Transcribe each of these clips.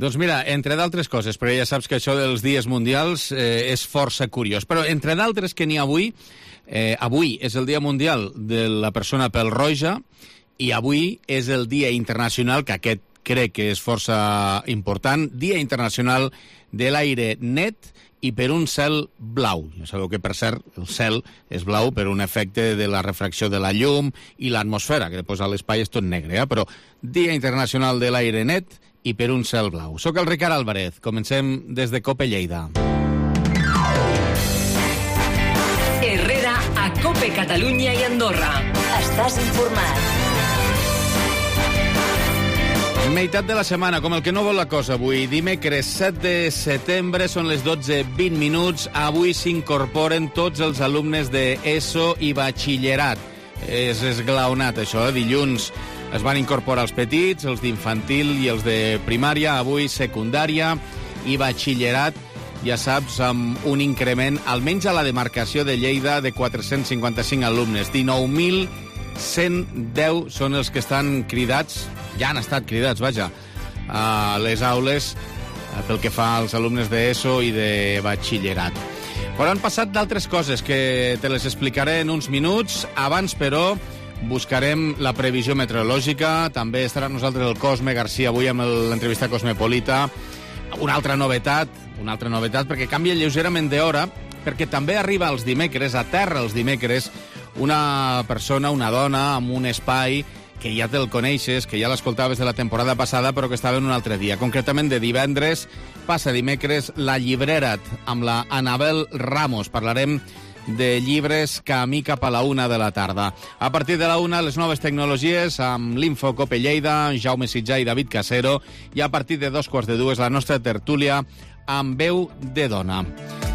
Doncs mira, entre d'altres coses, perquè ja saps que això dels dies mundials és força curiós, però entre d'altres que n'hi ha avui, avui és el Dia Mundial de la Persona Pèl-roja i avui és el Dia Internacional, que aquest crec que és força important, Dia Internacional de l'Aire Net i per un cel blau. Ja sabeu que, per cert, el cel és blau per un efecte de la refracció de la llum i l'atmosfera, que després a l'espai és tot negre, però Dia Internacional de l'Aire Net i per un cel blau. Soc el Ricard Álvarez. Comencem des de COPE Lleida. Herrera a COPE Catalunya i Andorra. Estàs informat. Meitat de la setmana, com el que no vol la cosa avui. Dimecres 7 de setembre, són les 12:20 minuts. Avui s'incorporen tots els alumnes d'ESO i batxillerat. És esglaonat, això, Dilluns es van incorporar els petits, els d'infantil i els de primària, avui secundària i batxillerat, ja saps, amb un increment, almenys a la demarcació de Lleida, de 455 alumnes. 19.110 són els que estan cridats, ja han estat cridats, vaja, a les aules pel que fa als alumnes d'ESO i de batxillerat. Però han passat d'altres coses que te les explicaré en uns minuts. Abans, però, buscarem la previsió meteorològica. També estarà amb nosaltres el Cosme Garcia avui amb l'entrevista cosmopolita. Una altra novetat, perquè canvia lleugerament d'hora, perquè també arriba els dimecres, a terra els dimecres, una persona, una dona, amb un espai que ja te'l coneixes, que ja l'escoltaves de la temporada passada, però que estava en un altre dia. Concretament, de divendres, passa dimecres, la Llibrera't, amb la Anabel Ramos. Parlarem de llibres camí cap a la 1 de la tarda. A partir de la 1, les noves tecnologies, amb l'Info Cope Lleida, Jaume Sitjà i David Casero, i a partir de 2:45, la nostra tertúlia amb veu de dona.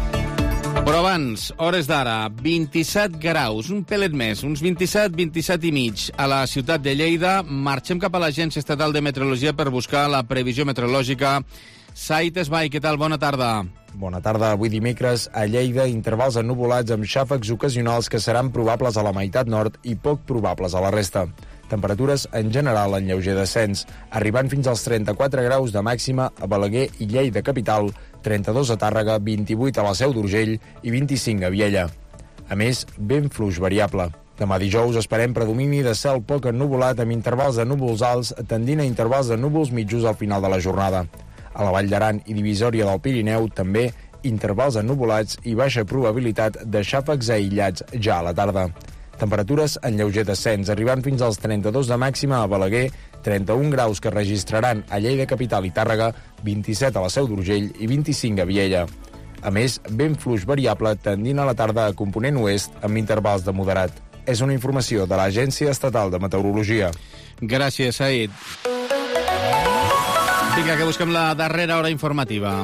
Però abans, hores d'ara, 27 graus, un pelet més, uns 27 i mig a la ciutat de Lleida. Marxem cap a l'Agència Estatal de Meteorologia per buscar la previsió meteorològica. Sait Esbai, què tal? Bona tarda. Bona tarda. Avui dimecres a Lleida, intervals ennuvolats amb xàfecs ocasionals que seran probables a la meitat nord i poc probables a la resta. Temperatures en general en lleuger descens, arribant fins als 34 graus de màxima a Balaguer i Lleida capital, 32 a Tàrrega, 28 a la Seu d'Urgell i 25 a Viella. A més, vent fluix variable. Demà dijous esperem predomini de cel poc ennuvolat amb intervals de núvols alts tendint a intervals de núvols mitjos al final de la jornada. A la Vall d'Aran i Divisòria del Pirineu també intervals ennuvolats i baixa probabilitat de xàfecs aïllats ja a la tarda. Temperatures en lleuger descens, arribant fins als 32 de màxima a Balaguer, 31 graus que registraran a Lleida capital i Tàrrega, 27 a la Seu d'Urgell i 25 a Viella. A més, vent fluix variable tendint a la tarda a component oest amb intervals de moderat. És una informació de l'Agència Estatal de Meteorologia. Gràcies, Said. Vinga, que busquem la darrera hora informativa.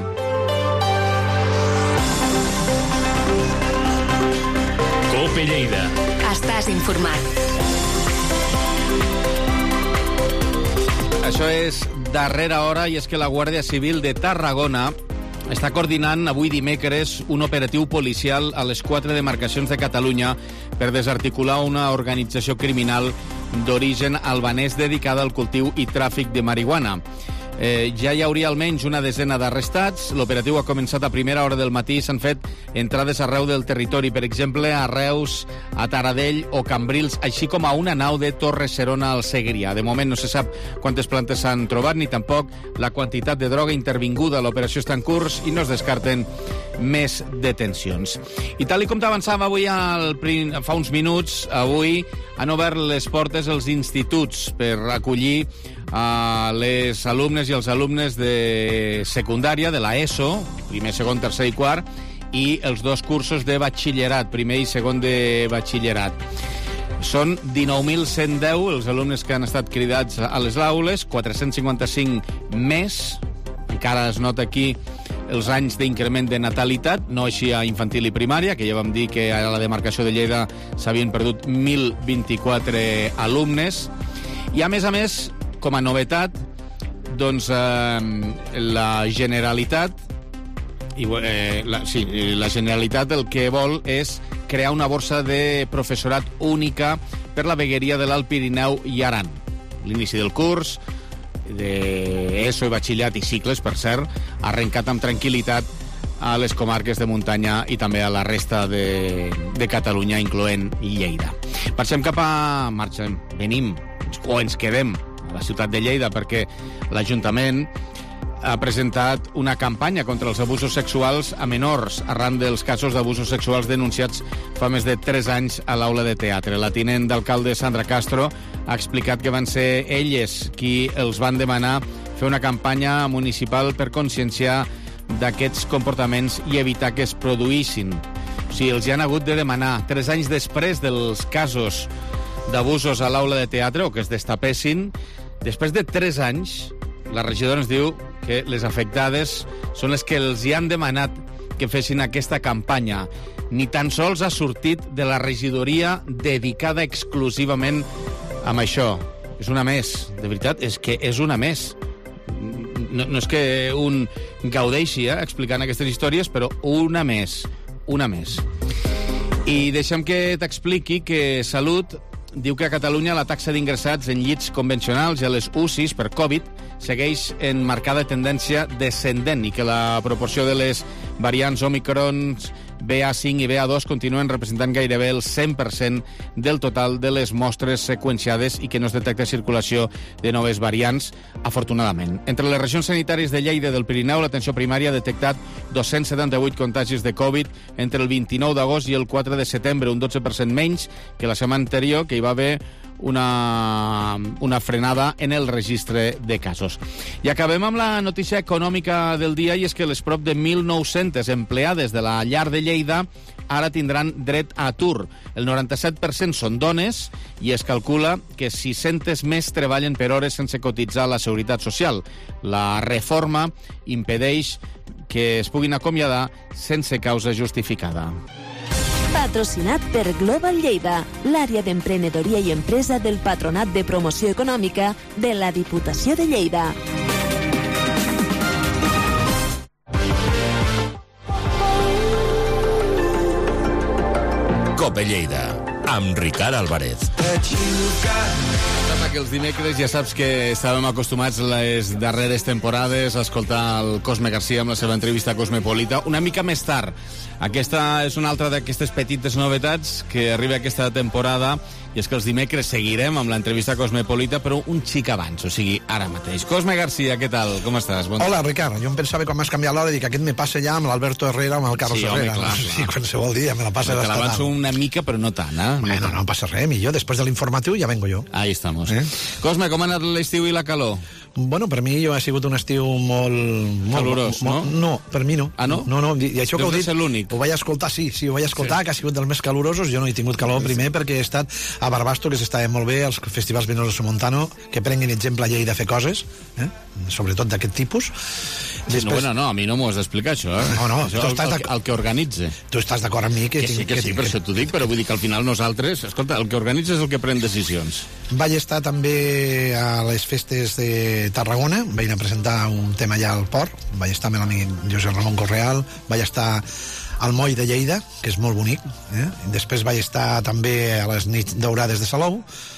COPE Lleida. Estàs informat. Això és darrera hora i és que la Guàrdia Civil de Tarragona està coordinant avui dimecres un operatiu policial a les 4 demarcacions de Catalunya per desarticular una organització criminal d'origen albanès dedicada al cultiu i tràfic de marihuana. Ja hi hauria almenys una desena d'arrestats. L'operatiu ha començat a primera hora del matí. S'han fet entrades arreu del territori, per exemple, a Reus, a Taradell o Cambrils, així com a una nau de Torre-serona al Segrià. De moment no se sap quantes plantes s'han trobat, ni tampoc la quantitat de droga intervinguda. L'operació està en curs i no es descarten més detencions. I tal com t'avançava avui fa uns minuts, avui han obert les portes als instituts per acollir a les alumnes i els alumnes de secundària, de la ESO, primer, segon, tercer i quart, i els dos cursos de batxillerat, primer i segon de batxillerat. Són 19.110 els alumnes que han estat cridats a les aules, 455 més, encara es nota aquí els anys d'increment de natalitat, no així a infantil i primària, que ja vam dir que a la demarcació de Lleida s'havien perdut 1.024 alumnes. I a més, com a novetat, doncs la Generalitat la Generalitat el que vol és crear una borsa de professorat única per la vegueria de l'Alt Pirineu i Aran. L'inici del curs d'ESO i batxillerat i cicles, per cert, ha arrencat amb tranquil·litat a les comarques de muntanya i també a la resta de Catalunya, incloent Lleida. Venim, o ens quedem a la ciutat de Lleida, perquè l'Ajuntament ha presentat una campanya contra els abusos sexuals a menors arran dels casos d'abusos sexuals denunciats fa més de 3 anys a l'aula de teatre. La tinent d'alcalde Sandra Castro ha explicat que van ser elles qui els van demanar fer una campanya municipal per conscienciar d'aquests comportaments i evitar que es produïssin. O sigui, els hi han hagut de demanar 3 anys després dels casos d'abusos a l'aula de teatre, o que es destapessin. Després de 3 anys, la regidora ens diu que les afectades són les que els hi han demanat que fessin aquesta campanya. Ni tan sols ha sortit de la regidoria dedicada exclusivament a això. És una més, de veritat, és que és una més. No és que un gaudeixi explicant aquestes històries, però una més. I deixa'm que t'expliqui que Salut diu que a Catalunya la taxa d'ingressats en llits convencionals i a les UCIs per Covid segueix en marcada tendència descendent i que la proporció de les variants Omicron, BA5 i BA2 continuen representant gairebé el 100% del total de les mostres seqüenciades i que no es detecta circulació de noves variants, afortunadament. Entre les regions sanitàries de Lleida i del Pirineu, l'atenció primària ha detectat 278 contagis de Covid entre el 29 d'agost i el 4 de setembre, un 12% menys que la setmana anterior, que hi va haver una frenada en el registre de casos. I acabem amb la notícia econòmica del dia, i és que les prop de 1.900 empleades de la llar de Lleida ara tindran dret a atur. El 97% són dones i es calcula que 600 més treballen per hores sense cotitzar a la Seguretat Social. La reforma impedeix que es puguin acomiadar sense causa justificada. Patrocinat per Global Lleida, l'àrea d'emprenedoria i empresa del Patronat de Promoció Econòmica de la Diputació de Lleida. Cope Lleida, amb Ricard Álvarez. Que els dimecres ja saps que estàvem acostumats les darreres temporades a escoltar el Cosme Garcia amb la seva entrevista cosmopolita una mica més tard. Aquesta és una altra d'aquestes petites novetats que arriba aquesta temporada, i és que els dimecres seguirem amb l'entrevista cosmopolita, però un xic abans, o sigui, ara mateix. Cosme Garcia, què tal? Com estàs? Bon Hola, Ricard. Jo em pensava quan m'has canviat l'hora, dic, aquest me passa ja amb l'Alberto Herrera, amb el Carlos Herrera. Home, clar. Sí, qualsevol dia me la passa. Te l'avanço una mica, però no tant, eh? Bueno, no passa res, millor. Després de l'informatiu ja vengo jo. Ahí estamos. Cosme, com ha anat l'estiu i la calor? Bueno, per mi ha sigut un estiu molt calorós, no? No, per mi no. Ah, no? No, i això que ho dic, l'únic. ho vaig escoltar, sí, ho vaig escoltar, que ha sigut dels més calorosos. Jo no he tingut calor primer perquè he estat a Barbasto, que s'estava molt bé, als festivals Vinoso Somontano, que prenguin exemple a Lleida a fer coses, sobretot d'aquest tipus. Després... No, a mi no m'ho has d'explicar, això. No, això el que organitza. Tu estàs d'acord amb mi? Que sí, per això t'ho dic, però vull dir que al final nosaltres... Escolta, el que organitza és el que pren decisions. Vaig estar també a les festes de Tarragona, vaig anar a presentar un tema allà al port, vaig estar amb l'amic Josep Ramon Correal, vaig estar al Moll de Lleida, que és molt bonic, Després vaig estar també a les nits daurades de Salou,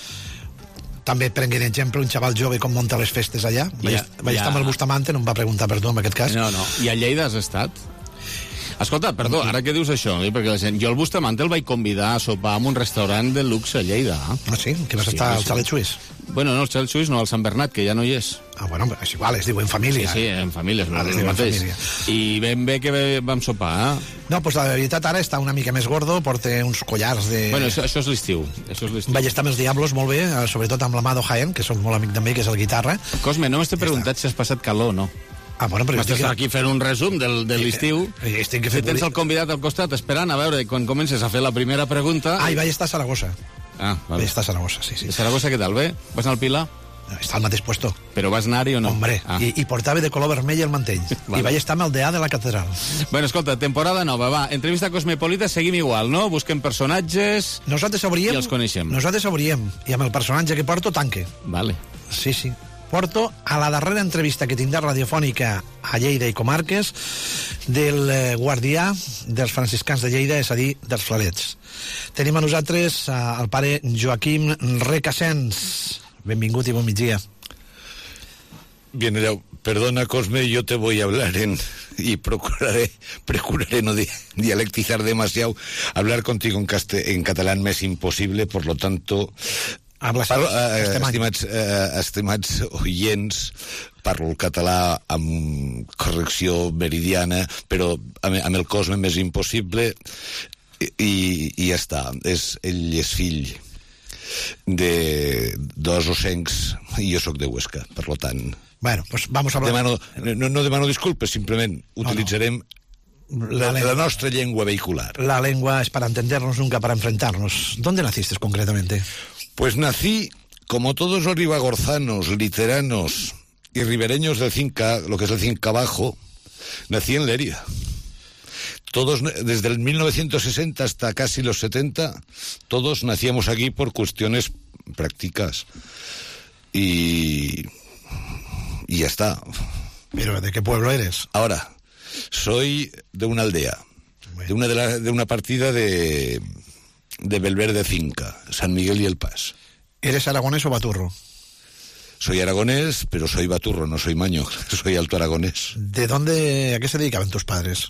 també prenguin exemple un xaval jove com munta les festes allà. Vaig estar amb el Bustamante, no em va preguntar per tu en aquest cas. No. I a Lleida has estat? Escolta, perdó, ara que dius això, perquè la gent... Jo el Bustamante el vaig convidar a sopar en un restaurant de luxe a Lleida. Ah, sí? Que vas estar al Xalet Suís? Bueno, no, el Xalet Suís no, al Sant Bernat, que ja no hi és. Ah, bueno, és igual, es diu en família. Sí, en família, és el mateix. I ben bé que vam sopar, No, doncs la veritat ara està una mica més gordo, porta uns collars de... Bueno, això és l'estiu. Vaig estar amb els Diablos molt bé, sobretot amb l'Amado Jaén, que som molt amic també, que és el guitarra. Cosme, no m'estàs preguntat si has passat calor o no. Ah, bueno, però m'estàs aquí fent un resum de l'estiu. Si tens el convidat al costat esperant a veure quan comences a fer la primera pregunta... Ah, i vaig estar a Saragossa. Ah, vale. Vaig estar a Saragossa, sí. De Saragossa què tal, bé? Vas anar al Pilar? Està al mateix puesto. Però vas anar-hi o no? Hombre, i portava de color vermell el mantell. Vale. I vaig estar amb el DA de la catedral. Bueno, escolta, temporada nova, va. Entrevista cosmopolita, seguim igual, no? Busquem personatges i els coneixem. Nosaltres obríem, i amb el personatge que porto, tanque. Vale. Sí. Porto a la darrera entrevista que tindrà radiofònica a Lleida i comarques del guardià dels franciscans de Lleida, és a dir, dels Flarets. Tenim a nosaltres el pare Joaquim Recasens. Benvingut i bon migdia. Bien, perdona, Cosme, yo te voy a hablar y procuraré no dialectizar demasiado. Hablar contigo en catalán m'és impossible, por lo tanto... Estimats oients, parlo el català amb correcció meridiana, però amb el Cosme m'és impossible i ja està. Ell és fill de dos ossencs i jo sóc de Huesca, per lo tant... Bueno, pues vamos a hablar... No demano disculpes, simplement utilitzarem la nostra llengua vehicular. La lengua es para entendernos, nunca para enfrentarnos. ¿Dónde naciste concretamente? Pues nací, como todos los ribagorzanos, literanos y ribereños del Cinca, lo que es el Cinca Bajo, nací en Lérida. Todos, desde el 1960 hasta casi los 70, todos nacíamos aquí por cuestiones prácticas. Y ya está. ¿Pero de qué pueblo eres? Ahora, soy de una aldea, bueno, de una partida de Belverde Cinca, San Miguel y el Pas. ¿Eres aragonés o baturro? Soy aragonés, pero soy baturro, no soy maño, soy alto aragonés. ¿A qué se dedicaban tus padres?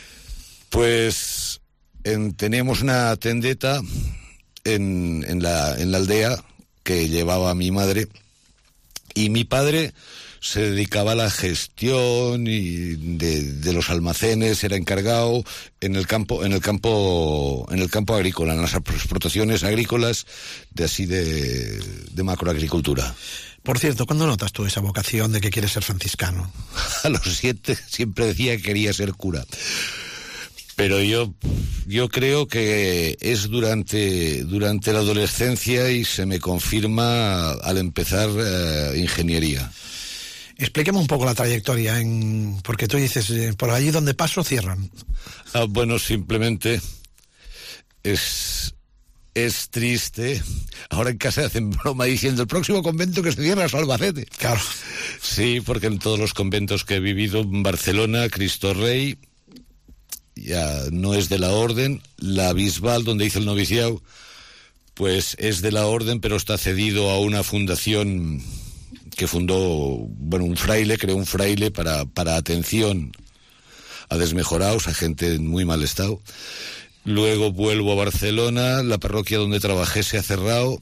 Pues teníamos una tendeta en la aldea que llevaba mi madre, y mi padre se dedicaba a la gestión y de los almacenes, era encargado en el campo agrícola, en las explotaciones agrícolas de macroagricultura. Por cierto, ¿cuándo notas tú esa vocación de que quieres ser franciscano? A los 7 siempre decía que quería ser cura. Pero yo creo que es durante la adolescencia y se me confirma al empezar ingeniería. Explíqueme un poco la trayectoria, porque tú dices, por allí donde paso cierran. Bueno, simplemente es triste. Ahora en casa hacen broma diciendo el próximo convento que se cierra es Albacete. Claro. Sí, porque en todos los conventos que he vivido, en Barcelona, Cristo Rey, ya no es de la orden. La Bisbal, donde hice el noviciado, pues es de la orden, pero está cedido a una fundación que fundó, creó un fraile para atención a desmejorados, a gente en muy mal estado. Luego vuelvo a Barcelona, la parroquia donde trabajé se ha cerrado,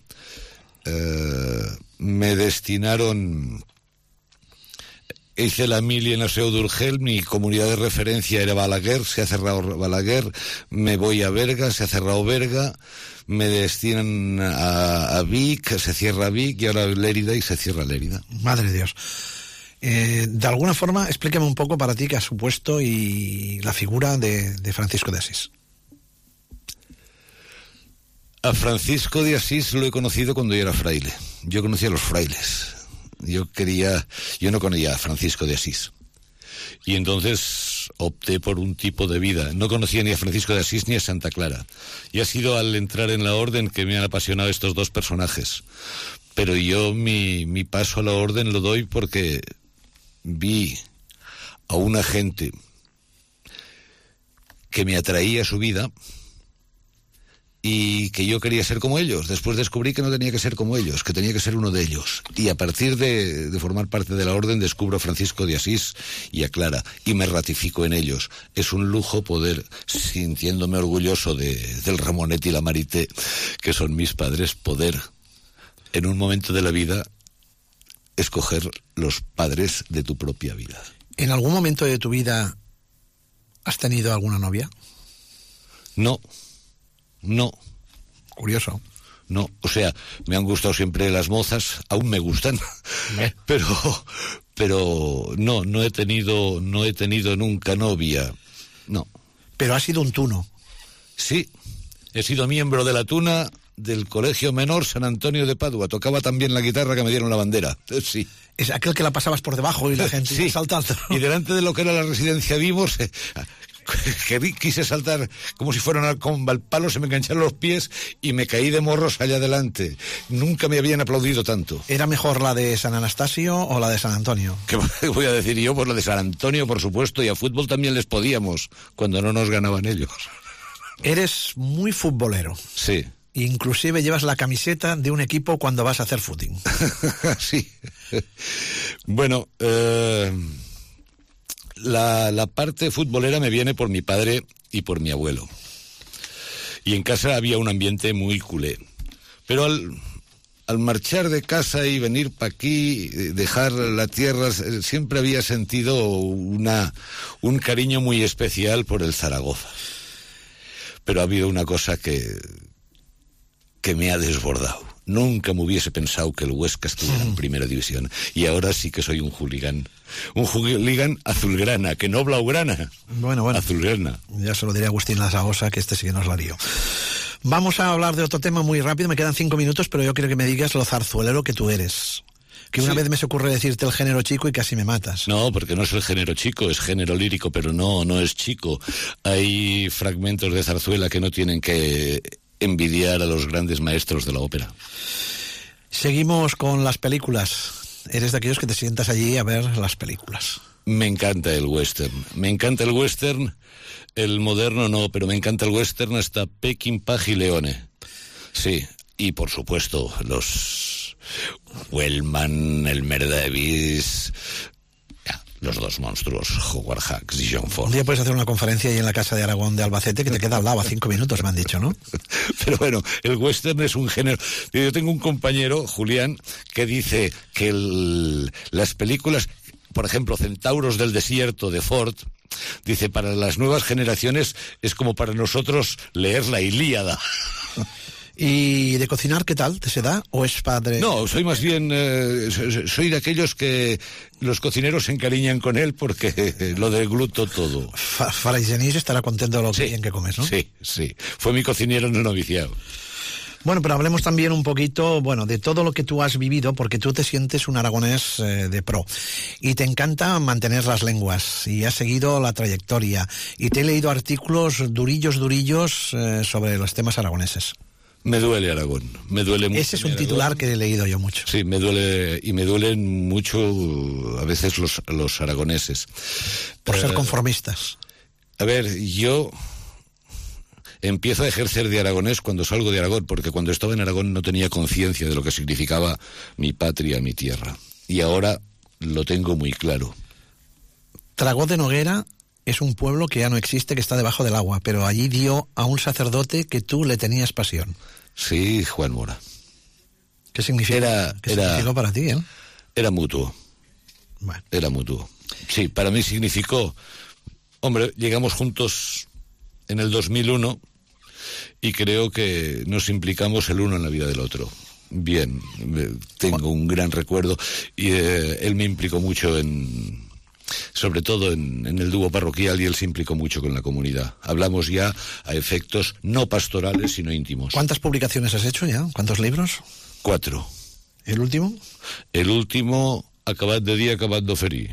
me destinaron, hice la mili en la Seu d'Urgell, mi comunidad de referencia era Balaguer, se ha cerrado Balaguer, me voy a Berga, se ha cerrado Berga, me destinan a Vic, se cierra Vic, y ahora Lérida y se cierra Lérida. Madre de Dios. De alguna forma, explíqueme un poco para ti qué ha supuesto y la figura de Francisco de Asís. A Francisco de Asís lo he conocido cuando yo era fraile. Yo conocía a los frailes. Yo no conocía a Francisco de Asís. Y entonces opté por un tipo de vida. No conocía ni a Francisco de Asís ni a Santa Clara. Y ha sido al entrar en la orden que me han apasionado estos dos personajes. Pero yo mi paso a la orden lo doy porque vi a una gente que me atraía a su vida y que yo quería ser como ellos. Después descubrí que no tenía que ser como ellos, que tenía que ser uno de ellos. Y a partir de formar parte de la orden descubro a Francisco de Asís y a Clara, y me ratifico en ellos. Es un lujo poder, sintiéndome orgulloso del Ramonet y la Marité, que son mis padres, poder, en un momento de la vida, escoger los padres de tu propia vida. ¿En algún momento de tu vida has tenido alguna novia? No. Curioso. No, o sea, me han gustado siempre las mozas, aún me gustan, pero no he tenido nunca novia, no. Pero has sido un tuno. Sí, he sido miembro de la tuna del Colegio Menor San Antonio de Padua, tocaba también la guitarra que me dieron la bandera, sí. Es aquel que la pasabas por debajo y la gente sí, saltando. Y delante de lo que era la residencia Vivos, quise saltar como si fuera con el palo, se me engancharon los pies y me caí de morros allá adelante. Nunca me habían aplaudido tanto. ¿Era mejor la de San Anastasio o la de San Antonio? ¿Qué voy a decir yo? Pues la de San Antonio, por supuesto, y a fútbol también les podíamos, cuando no nos ganaban ellos. Eres muy futbolero. Sí. inclusive llevas la camiseta de un equipo cuando vas a hacer footing. Sí. Bueno, la parte futbolera me viene por mi padre y por mi abuelo. Y en casa había un ambiente muy culé. Pero al marchar de casa y venir para aquí, dejar la tierra, siempre había sentido un cariño muy especial por el Zaragoza. Pero ha habido una cosa que me ha desbordado. Nunca me hubiese pensado que el Huesca estuviera en primera división. Y ahora sí que soy un hooligan. Un hooligan azulgrana, que no blaugrana. Bueno. Azulgrana. Ya se lo diré a Agustín Lazaosa, que este sí que nos la lío. Vamos a hablar de otro tema muy rápido. Me quedan 5 minutos, pero yo quiero que me digas lo zarzuelero que tú eres. Que una vez me se ocurre decirte el género chico y casi me matas. No, porque no es el género chico, es género lírico, pero no es chico. Hay fragmentos de zarzuela que no tienen que envidiar a los grandes maestros de la ópera. Seguimos con las películas. Eres de aquellos que te sientas allí a ver las películas. Me encanta el western. El moderno no, pero me encanta el western hasta Peckinpah y Leone. Sí, y por supuesto los Wellman, Elmer Davis, los dos monstruos, Howard Hawks y John Ford. Un día puedes hacer una conferencia ahí en la Casa de Aragón de Albacete que te queda al lado a 5 minutos, me han dicho, ¿no? Pero bueno, el western es un género. Yo tengo un compañero, Julián, que dice que las películas, por ejemplo, Centauros del Desierto de Ford, dice, para las nuevas generaciones es como para nosotros leer la Ilíada. ¿Y de cocinar qué tal? ¿Te se da? ¿O es padre? No, soy más bien... soy de aquellos que los cocineros se encariñan con él porque lo degluto todo. Fray Genís estará contento de lo bien que comes, ¿no? Sí. Fue mi cocinero en el noviciado. Bueno, pero hablemos también un poquito, de todo lo que tú has vivido, porque tú te sientes un aragonés de pro. Y te encanta mantener las lenguas, y has seguido la trayectoria. Y te he leído artículos durillos sobre los temas aragoneses. Me duele Aragón, me duele mucho. Ese es un titular que he leído yo mucho. Sí, me duele, y me duelen mucho a veces los aragoneses. Por ser conformistas. A ver, yo empiezo a ejercer de aragonés cuando salgo de Aragón, porque cuando estaba en Aragón no tenía conciencia de lo que significaba mi patria, mi tierra. Y ahora lo tengo muy claro. Tragó de Noguera es un pueblo que ya no existe, que está debajo del agua, pero allí dio a un sacerdote que tú le tenías pasión. Sí, Juan Mora. ¿Qué significa? ¿Qué significó para ti, eh? Era mutuo. Bueno. Era mutuo. Sí, para mí significó... Hombre, llegamos juntos en el 2001 y creo que nos implicamos el uno en la vida del otro. Bien, tengo un gran recuerdo y él me implicó mucho sobre todo en el dúo parroquial, y él se implicó mucho con la comunidad. Hablamos ya a efectos no pastorales, sino íntimos. ¿Cuántas publicaciones has hecho ya? ¿Cuántos libros? 4. ¿El último? El último, Acabat de día, acabat d'oferir.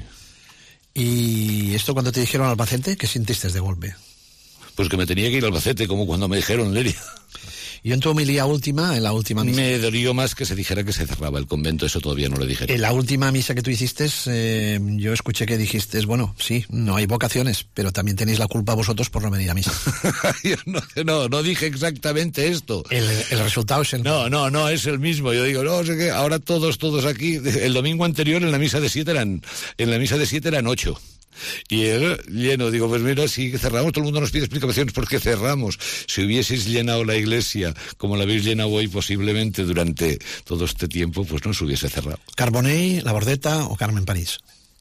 ¿Y esto cuando te dijeron Albacete, qué sintiste de golpe? Pues que me tenía que ir a Albacete, como cuando me dijeron Leria. Y en tu homilía última, en la última misa... Me dolió más que se dijera que se cerraba el convento, eso todavía no lo dijeron. En la última misa que tú hiciste, yo escuché que dijiste, bueno, sí, no hay vocaciones, pero también tenéis la culpa vosotros por no venir a misa. Yo no dije exactamente esto. El resultado es el mismo. No, es el mismo. Yo digo, no sé qué, ahora todos aquí... El domingo anterior en la misa de 7 eran 8. Y él lleno, digo, pues mira, si cerramos, todo el mundo nos pide explicaciones porque cerramos. Si hubieseis llenado la iglesia como la habéis llenado hoy, posiblemente durante todo este tiempo, pues no se hubiese cerrado. ¿Carbonell, La Bordeta o Carmen París?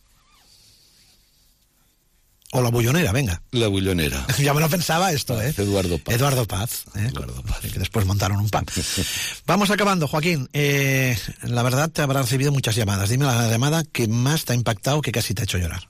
O La Bullonera, venga. La Bullonera. Ya me lo pensaba esto, ¿eh? Eduardo Paz. Eduardo Paz. Que después montaron un pub. Vamos acabando, Joaquín. La verdad, te habrá recibido muchas llamadas. Dime la llamada que más te ha impactado, que casi te ha hecho llorar.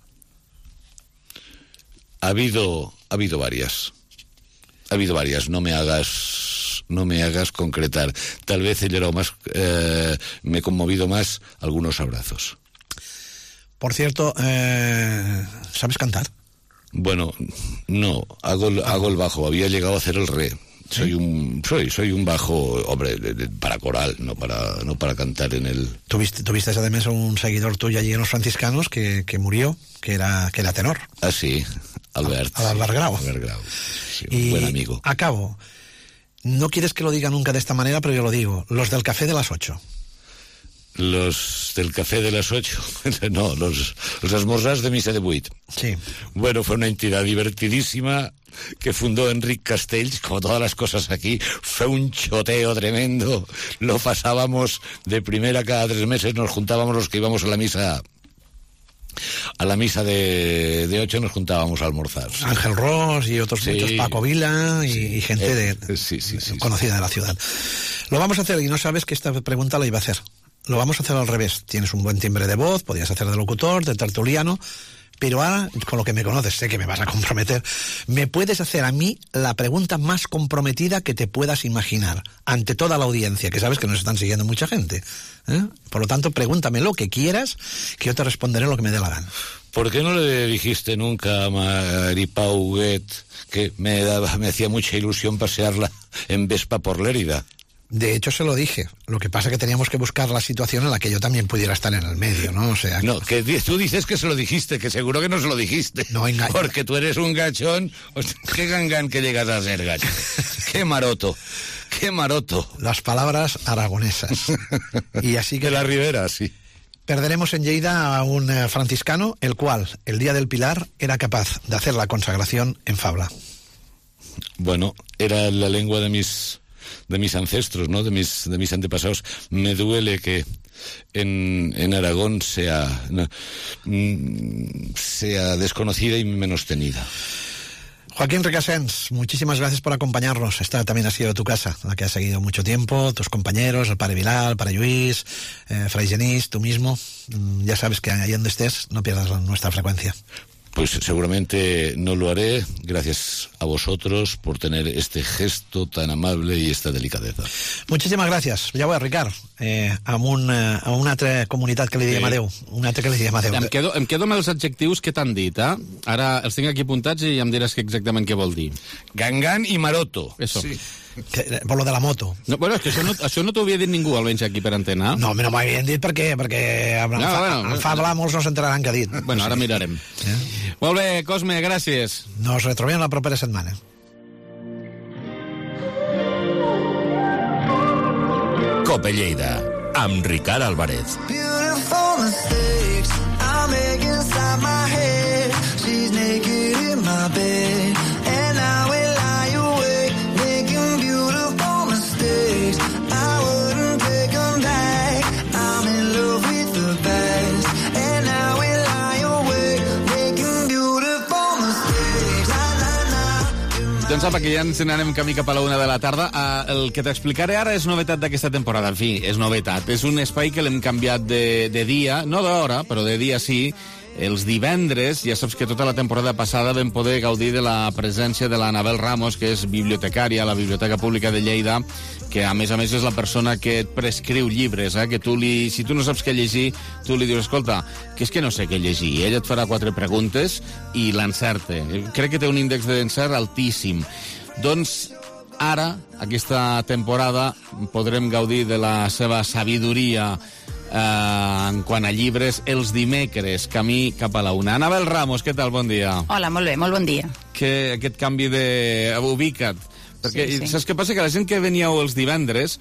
Ha habido varias. No me hagas concretar. Tal vez he llorado más, me he conmovido más algunos abrazos. Por cierto, ¿sabes cantar? Bueno, no, hago el bajo. Había llegado a hacer el re. Soy un bajo, hombre, para coral, no para cantar en el... Tuviste además un seguidor tuyo allí en los franciscanos que murió, que era tenor. Ah, sí, Albert. Albert Grau. Albert Grau, sí, un buen amigo. Acabo. No quieres que lo diga nunca de esta manera, pero yo lo digo. Los del café de las 8. Los del café de las 8. No, los esmorzars de misa de 8. Sí. Bueno, fue una entidad divertidísima que fundó Enric Castells, como todas las cosas aquí. Fue un choteo tremendo. Lo pasábamos de primera cada 3 meses, nos juntábamos los que íbamos a la misa de 8, nos juntábamos a almorzar. Ángel Ross y otros muchos, Paco Vila y gente conocida de la ciudad. Lo vamos a hacer, y no sabes que esta pregunta la iba a hacer. Lo vamos a hacer al revés. Tienes un buen timbre de voz, podías hacer de locutor, de tertuliano, pero ahora, con lo que me conoces, sé que me vas a comprometer. Me puedes hacer a mí la pregunta más comprometida que te puedas imaginar, ante toda la audiencia, que sabes que nos están siguiendo mucha gente. Por lo tanto, pregúntame lo que quieras, que yo te responderé lo que me dé la gana. ¿Por qué no le dijiste nunca a Maripau Huguet que me hacía mucha ilusión pasearla en Vespa por Lérida? De hecho, se lo dije. Lo que pasa es que teníamos que buscar la situación en la que yo también pudiera estar en el medio, ¿no? O sea... No, que tú dices que se lo dijiste, que seguro que no se lo dijiste. No, engaño. Porque tú eres un gachón. Qué gangán que llegas a ser, gacho. Qué maroto. Qué maroto. Las palabras aragonesas. Y así que... De la Ribera, sí. Perderemos en Lleida a un franciscano, el cual, el día del Pilar, era capaz de hacer la consagración en Fabla. Bueno, era la lengua de mis ancestros, ¿no? De mis antepasados. Me duele que en Aragón sea desconocida y menos tenida. Joaquín Recasens, muchísimas gracias por acompañarnos. Esta también ha sido tu casa, la que has seguido mucho tiempo, tus compañeros, el Padre Vilal, el Padre Lluís, Fray Genís, tú mismo. Ya sabes que ahí donde estés no pierdas nuestra frecuencia. Pues seguramente no lo haré, gracias a vosotros por tener este gesto tan amable i esta delicadeza. Muchísimas gràcies. Ja ho és, Ricard. A una altra comunitat que li diem adeu. Una altra que li diem adeu. Em quedo amb els adjectius que t'han dit, eh? Ara els tinc aquí apuntats i em diràs exactament què vol dir. Gangán i maroto. Eso. Sí. Per lo de la moto. No, bueno, és que això no t'ho havia dit ningú, almenys aquí per antena. No m'ho havien dit perquè en Fabla molts no s'enteraran què ha dit. Bueno, ara mirarem. Molt bé, Cosme, gràcies. Nos retrobem la propera setmana. Cope Lleida, amb Ricard Álvarez. Beautiful mistakes I make inside my head. She's naked in my bed and I will lie awake making beautiful mistakes. I wouldn't take them back. I'm in love with the past and I will lie awake making beautiful mistakes. Doncs apa, que ja ens n'anem camí cap a la 1 de la tarda. El que t'explicaré ara és novetat d'aquesta temporada. En fi, és novetat. És un espai que l'hem canviat de dia, no d'hora, però de dia sí. Els divendres, ja saps que tota la temporada passada vam poder gaudir de la presència de l'Anabel Ramos, que és bibliotecària a la Biblioteca Pública de Lleida, que a més és la persona que et prescriu llibres, que si tu no saps què llegir, tu li dius, escolta, que és que no sé què llegir, i ella et farà 4 preguntes i l'encerte. Crec que té un índex d'encert altíssim. Doncs ara, aquesta temporada, podrem gaudir de la seva sabidoria en quant a llibres els dimecres, camí cap a la 1. Anabel Ramos, què tal? Bon dia. Hola, molt bé, molt bon dia. Que aquest canvi de... Ubica't. Perquè sí. Saps què passa? Que la gent que veníeu els divendres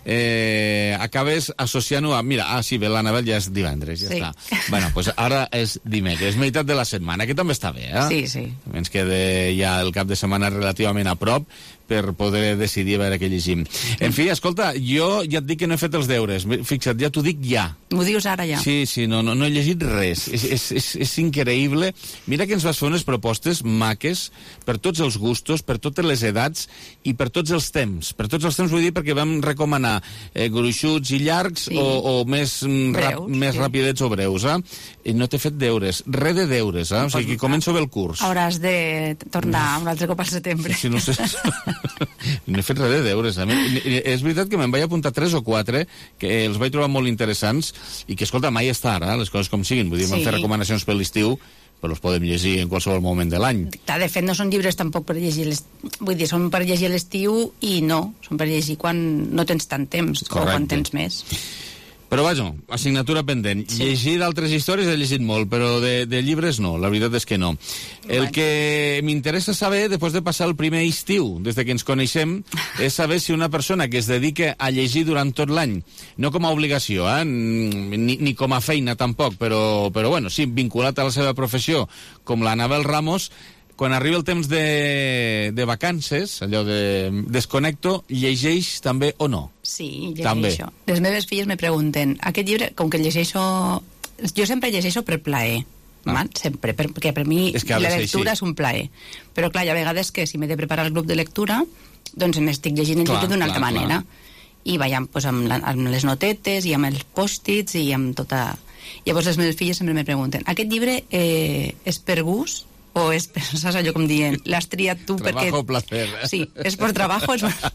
acabes associant-ho a... Mira, sí, bé, l'Anabel ja és divendres, ja està. Bueno, doncs ara és dimecres, meitat de la setmana, que també està bé, Sí, sí. Ens queda ja el cap de setmana relativament a prop per poder decidir a veure què llegim. En fi, escolta, jo ja et dic que no he fet els deures. Fixa't, ja t'ho dic ja. M'ho dius ara ja? Sí, no he llegit res. És increïble. Mira que ens vas fer unes propostes maques per tots els gustos, per totes les edats i per tots els temps. Per tots els temps vull dir perquè vam recomanar gruixuts i llargs o més rapidets o breus. I no t'he fet deures. Res de deures. O sigui, que començo bé el curs. Hauràs de tornar un altre cop al setembre. Sí, no sé... No he fet res de deures. És veritat que me'n vaig apuntar 3 o 4 que els vaig trobar molt interessants i que, escolta, mai és tard, les coses com siguin. Vull dir, vam fer recomanacions per l'estiu, però els podem llegir en qualsevol moment de l'any. De fet, no són llibres tampoc per llegir vull dir, són per llegir a l'estiu i no, són per llegir quan no tens tant temps. Correcte. O quan tens més. Però vaja, assignatura pendent. Sí. Llegir d'altres històries he llegit molt, però de llibres no, la veritat és que no. El que m'interessa saber, després de passar el primer estiu, des que ens coneixem, és saber si una persona que es dedica a llegir durant tot l'any, no com a obligació, ni com a feina tampoc, però bueno, sí, vinculat a la seva professió, com l'Anabel Ramos, quan arriba el temps de vacances, allò de desconnecto, llegeix també o no? Sí, llegeixo. Les meves filles me pregunten, aquest llibre, com que llegeixo... Jo sempre llegeixo per plaer, sempre, perquè per mi la lectura és un plaer. Però clar, hi ha vegades que si m'he de preparar el grup de lectura, doncs m'estic llegint el llibre d'una altra manera. I vaig pues, amb les notetes i amb els pòstits i amb tota... Llavors les meves filles sempre me pregunten, aquest llibre és per gust? O és, saps allò com dient, l'has triat tu perquè... Trabajo o placer. Sí, és per trabajo.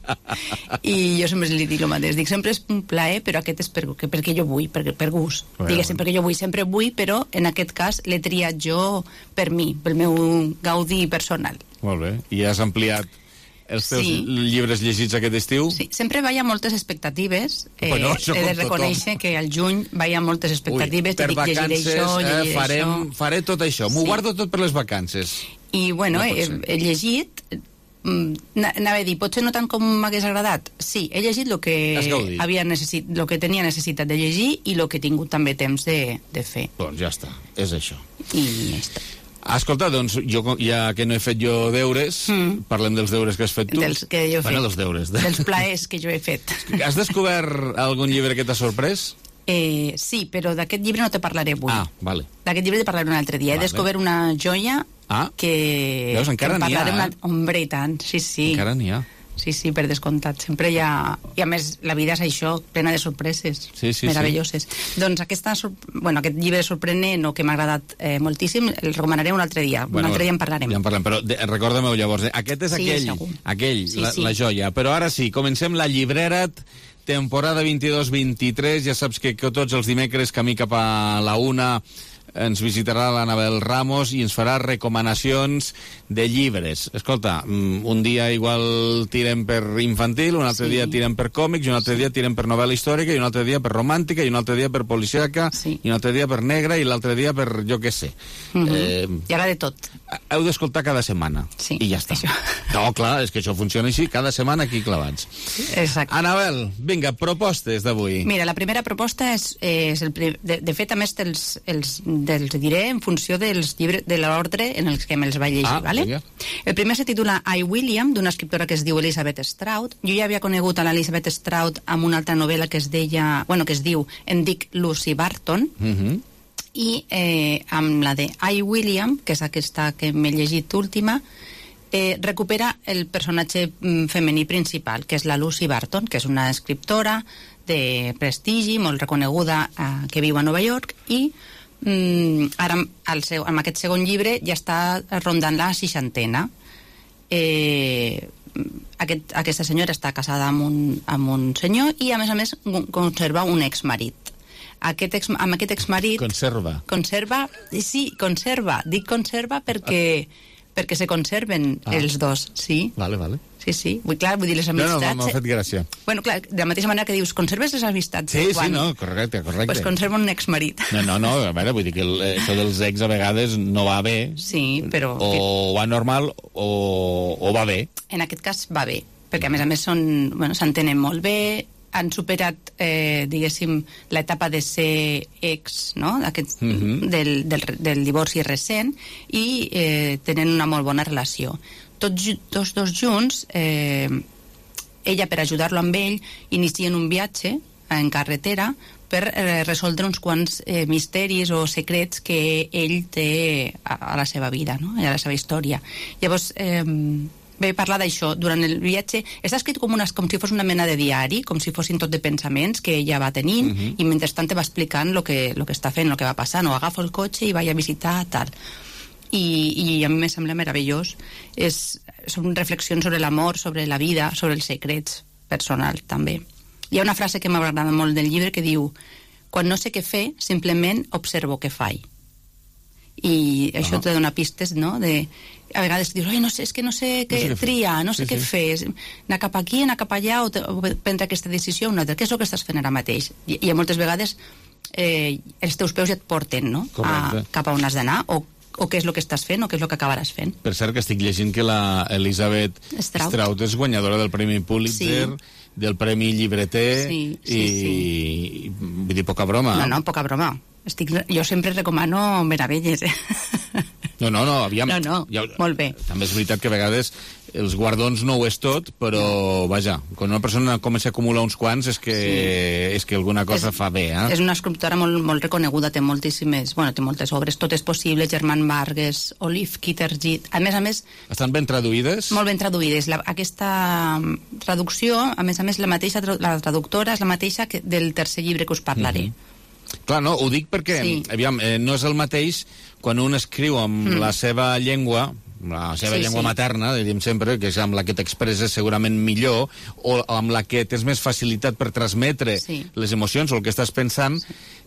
I jo sempre li dic el mateix. Dic, sempre és un plaer, però aquest és perquè jo vull, per gust. Diguéssim, perquè jo vull, sempre vull, però en aquest cas l'he triat jo per mi, pel meu gaudi personal. Molt bé. I has ampliat els teus llibres llegits aquest estiu? Sí, sempre vaig a moltes expectatives. He de reconèixer que al juny vaig a moltes expectatives. Per vacances faré tot això. M'ho guardo tot per les vacances. I, bueno, he llegit... Anava a dir, potser no tant com m'hagués agradat. Sí, he llegit el que tenia necessitat de llegir i el que he tingut també temps de fer. Doncs ja està, és això. I ja està. Escolta, doncs, jo, ja que no he fet jo deures, parlem dels deures que has fet tu. Dels que jo he fet. Dels deures. Dels plaers que jo he fet. Has descobert algun llibre que t'ha sorprès? Sí, però d'aquest llibre no te parlaré avui. Vale. D'aquest llibre te parlaré un altre dia. He descobert una joia que... Veus, encara n'hi ha, Hombre, i tant, sí. Encara n'hi ha. Sí, per descomptat. Sempre hi ha... I a més, la vida és això, plena de sorpreses meravelloses. Doncs aquest llibre sorprenent o que m'ha agradat moltíssim, el recomanaré un altre dia. Un altre dia en parlarem. Ja en parlem, però recorda'm-ho llavors. Aquest és aquell, la joia. Però ara sí, comencem la llibrera, temporada 22-23. Ja saps que tots els dimecres, camí cap a la 1, ens visitarà l'Anabel Ramos i ens farà recomanacions de llibres. Escolta, un dia igual tirem per infantil, un altre dia tirem per còmics, i un altre dia tirem per novel·la històrica, i un altre dia per romàntica, i un altre dia per policíaca, i un altre dia per negra, i l'altre dia per jo què sé. I ara de tot. Heu d'escoltar cada setmana. Sí, i ja està. Això. No, clar, és que això funciona així, cada setmana aquí clavats. Exacte. Anabel, vinga, propostes d'avui. Mira, la primera proposta és de fet, a més, els diré en funció dels llibres, de l'ordre en els que me'ls vaig llegir, ¿vale? Vinga. El primer se titula I, William, d'una escriptora que es diu Elizabeth Strout. Jo ja havia conegut a l'Elizabeth Strout amb una altra novel·la que es diu En Dick Lucy Barton, i amb la de I, William, que és aquesta que m'he llegit última, recupera el personatge femení principal, que és la Lucy Barton, que és una escriptora de prestigi, molt reconeguda, que viu a Nova York, i ara amb aquest segon llibre ja està rondant la 60ena. Aquesta senyora està casada amb un senyor i a més conserva un exmarit. Amb aquest exmarit conserva, dic conserva perquè se conserven els dos, sí. Vale. Sí. Vull dir, les amistats... No, m'ha fet gràcia. Bueno, clar, de la mateixa manera que dius, conserves les amistats? Sí, no, correcte. Pues conserva un exmarit. No, a veure, vull dir que això dels ex a vegades no va bé. Sí, però... O va normal o va bé. En aquest cas va bé, perquè a més s'entenen molt bé, han superat, diguéssim, l'etapa de ser ex, no?, del divorci recent, i tenen una molt bona relació. Tots dos junts, ella, per ajudar-lo amb ell, inicien un viatge en carretera per resoldre uns quants misteris o secrets que ell té a la seva vida, no?, a la seva història. Llavors, ve a parlar d'això. Durant el viatge està escrit com si fos una mena de diari, com si fossin tot de pensaments que ella va tenint, i mentrestant te va explicant el que està fent, el que va passant, o agafo el cotxe i vaig a visitar tal. I a mi me sembla meravellós. Són reflexions sobre l'amor, sobre la vida, sobre els secrets personals també. Hi ha una frase que m'agrada molt del llibre que diu: quan no sé què fer, simplement observo què faig. I això te dona pistes, no?, a vegades dius, no sé, és que no sé què triar, no sé què fer, anar cap aquí, anar cap allà, o prendre aquesta decisió o una altra. Què és el que estàs fent ara mateix? I moltes vegades els teus peus ja et porten, no?, cap a on has d'anar, o què és el que estàs fent, o què és el que acabaràs fent. Per cert, que estic llegint que la Elisabeth Strout és guanyadora del Premi Pulitzer, del Premi Llibreter, i vull dir, poca broma. No, poca broma. Jo sempre recomano meravelles, No, aviam... No, molt bé. També és veritat que a vegades els guardons no ho és tot, però, vaja, quan una persona comença a acumular uns quants és que alguna cosa fa bé, És una escriptora molt reconeguda, té moltes obres, Tot és possible, Germán Vargas, Olive Kitterjee, a més... Estan ben traduïdes? Molt ben traduïdes. Aquesta traducció, a més, la traductora és la mateixa del tercer llibre que us parlaré. Clar, no, ho dic perquè, aviam, no és el mateix quan un escriu amb la seva llengua, llengua materna, diríem sempre, que és amb la que t'expresses segurament millor, o amb la que tens més facilitat per transmetre les emocions o el que estàs pensant,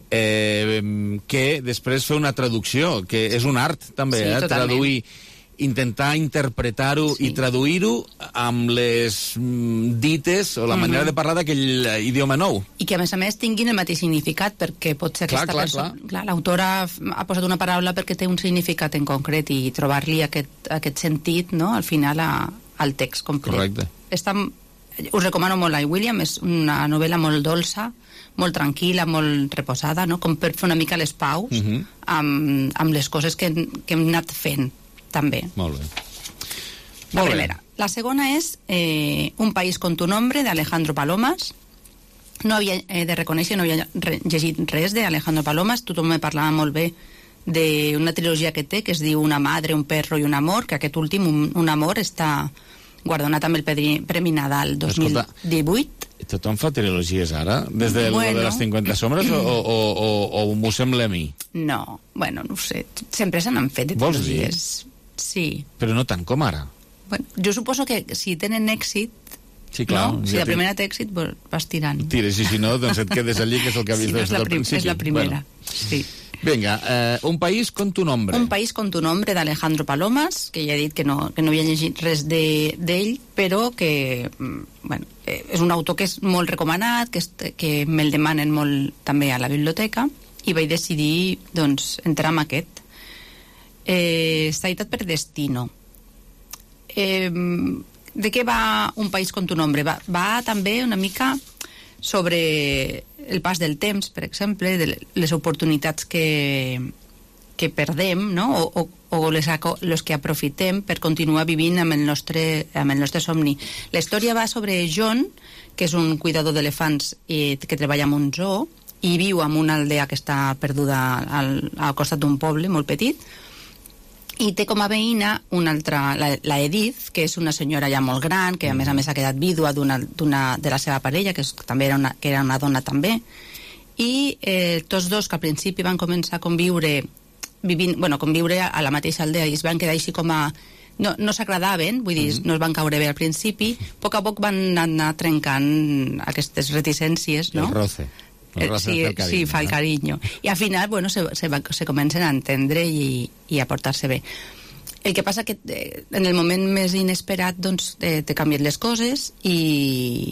que després fer una traducció, que és un art també, traduir, intentar interpretar-ho i traduir-ho amb les dites o la manera de parlar d'aquell idioma nou. I que, a més, tinguin el mateix significat, perquè pot ser aquesta persona... Clar, l'autora ha posat una paraula perquè té un significat en concret i trobar-li aquest sentit, no?, al final al text complet. Correcte. Us recomano molt William, és una novel·la molt dolça, molt tranquil·la, molt reposada, no?, com per fer una mica les paus amb les coses que hem anat fent, també. Molt bé. La primera. La segona és Un país con tu nombre, de Alejandro Palomas. No havia de reconèixer, no havia llegit res de Alejandro Palomas. Tothom me parlava molt bé d'una trilogia que té, que es diu Una madre, un perro i un amor, que aquest últim, un amor, està guardonat amb el Premi Nadal 2018. Tothom fa trilogies ara? Des de les 50 sombres o m'ho sembla a mi? No, no ho sé. Sempre se n'han fet de trilogies. Vols dir? Sí. Però no tant com ara. Jo suposo que si tenen èxit, sí, clar, si la primera té èxit, vas tirant. Tires, i si no, doncs et quedes allí, que és el que has vist des del principi. És la primera, sí. Vinga, Un país con tu nombre. Un país con tu nombre, d'Alejandro Palomas, que ja he dit que no havia llegit res d'ell, però que és un autor que és molt recomanat, que me'l demanen molt també a la biblioteca, i vaig decidir, doncs, entrar en aquest. Està editat per Destino. De què va Un país con tu nombre? Va també una mica sobre el pas del temps, per exemple, de les oportunitats que perdem, no?, o les que aprofitem per continuar vivint amb el nostre somni. La història va sobre John, que és un cuidador d'elefants que treballa en un zoo i viu en una aldea que està perduda al costat d'un poble molt petit, i té com a veïna una altra, la Edith, que és una senyora ja molt gran, que a més ha quedat vídua de la seva parella, que era una dona també, i tots dos, que al principi van començar a conviure a la mateixa aldea, i es van quedar així com a... No s'agradaven, vull dir, no es van caure bé al principi, a poc a poc van anar trencant aquestes reticències, no? El roce. Sí, fa el carinyo. I al final, se comencen a entendre i a portar-se bé. El que passa que en el moment més inesperat, doncs, te canvien les coses i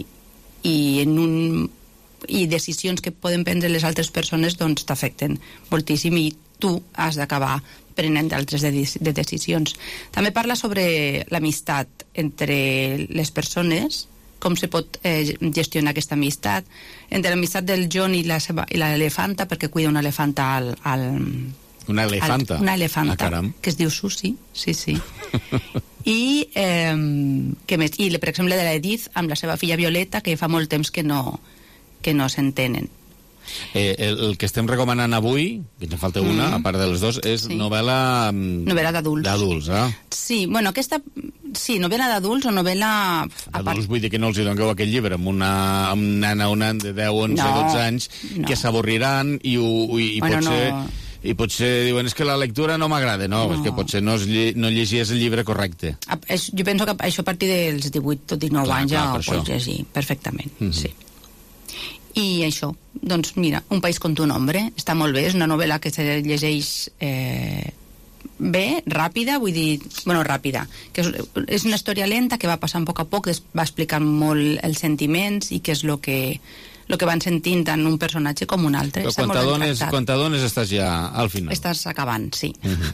decisions que poden prendre les altres persones, doncs, t'afecten moltíssim, i tu has d'acabar prenent altres decisions. També parla sobre l'amistat entre les persones, com se pot gestionar aquesta amistat, entre l'amistat del John i l'elefanta, perquè cuida una elefanta Una elefanta? Una elefanta, que es diu Susi, sí. I, què més? I, per exemple, de l'Edith, amb la seva filla Violeta, que fa molt temps que no s'entenen. El que estem recomanant avui, que ens falta una, a part de les dues, és novel·la... Novel·la d'adults. D'adults, Sí, bueno, aquesta... Sí, novel·la d'adults o novel·la... Adults vull dir que no els dongueu aquest llibre amb una nana o nan de 10, 11, 12 anys que s'avorriran i potser... I potser diuen, és que la lectura no m'agrada. No, és que potser no llegies el llibre correcte. Jo penso que això a partir dels 18 o 19 anys ja ho pots llegir perfectament, sí. I això, doncs mira, Un país con tu nombre, està molt bé, és una novel·la que se llegeix bé, ràpida, vull dir, bueno, ràpida, que és una història lenta que va passant a poc, va explicant molt els sentiments i què és el que van sentint tant un personatge com un altre. Però quan t'adones estàs ja al final. Estàs acabant, sí.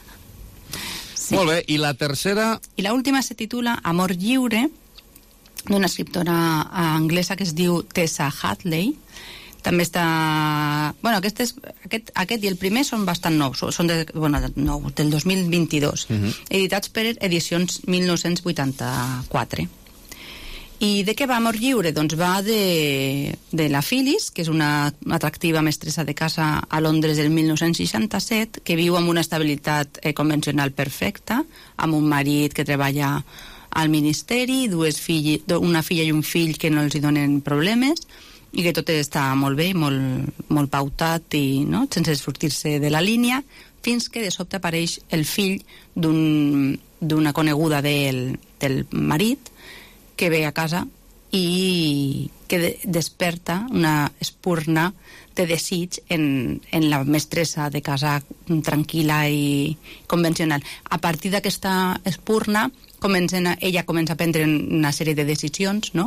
Sí. Molt bé, i la tercera? I l'última se titula Amor lliure, d'una escriptora anglesa que es diu Tessa Hadley. També està... Bueno, aquest i el primer són bastant nous, són del 2022, editats per Edicions 1984. I de què va Amor lliure? Doncs va de la Phyllis, que és una atractiva mestressa de casa a Londres del 1967, que viu amb una estabilitat convencional perfecta, amb un marit que treballa al ministeri, una filla i un fill que no els hi donen problemes, i que tot està molt bé, molt pautat i no? Sense sortir-se de la línia, fins que de sobte apareix el fill d'una coneguda del marit que ve a casa i que desperta una espurna de desig en la mestressa de casa tranquil·la i convencional. A partir d'aquesta espurna ella comença a prendre una sèrie de decisions, no?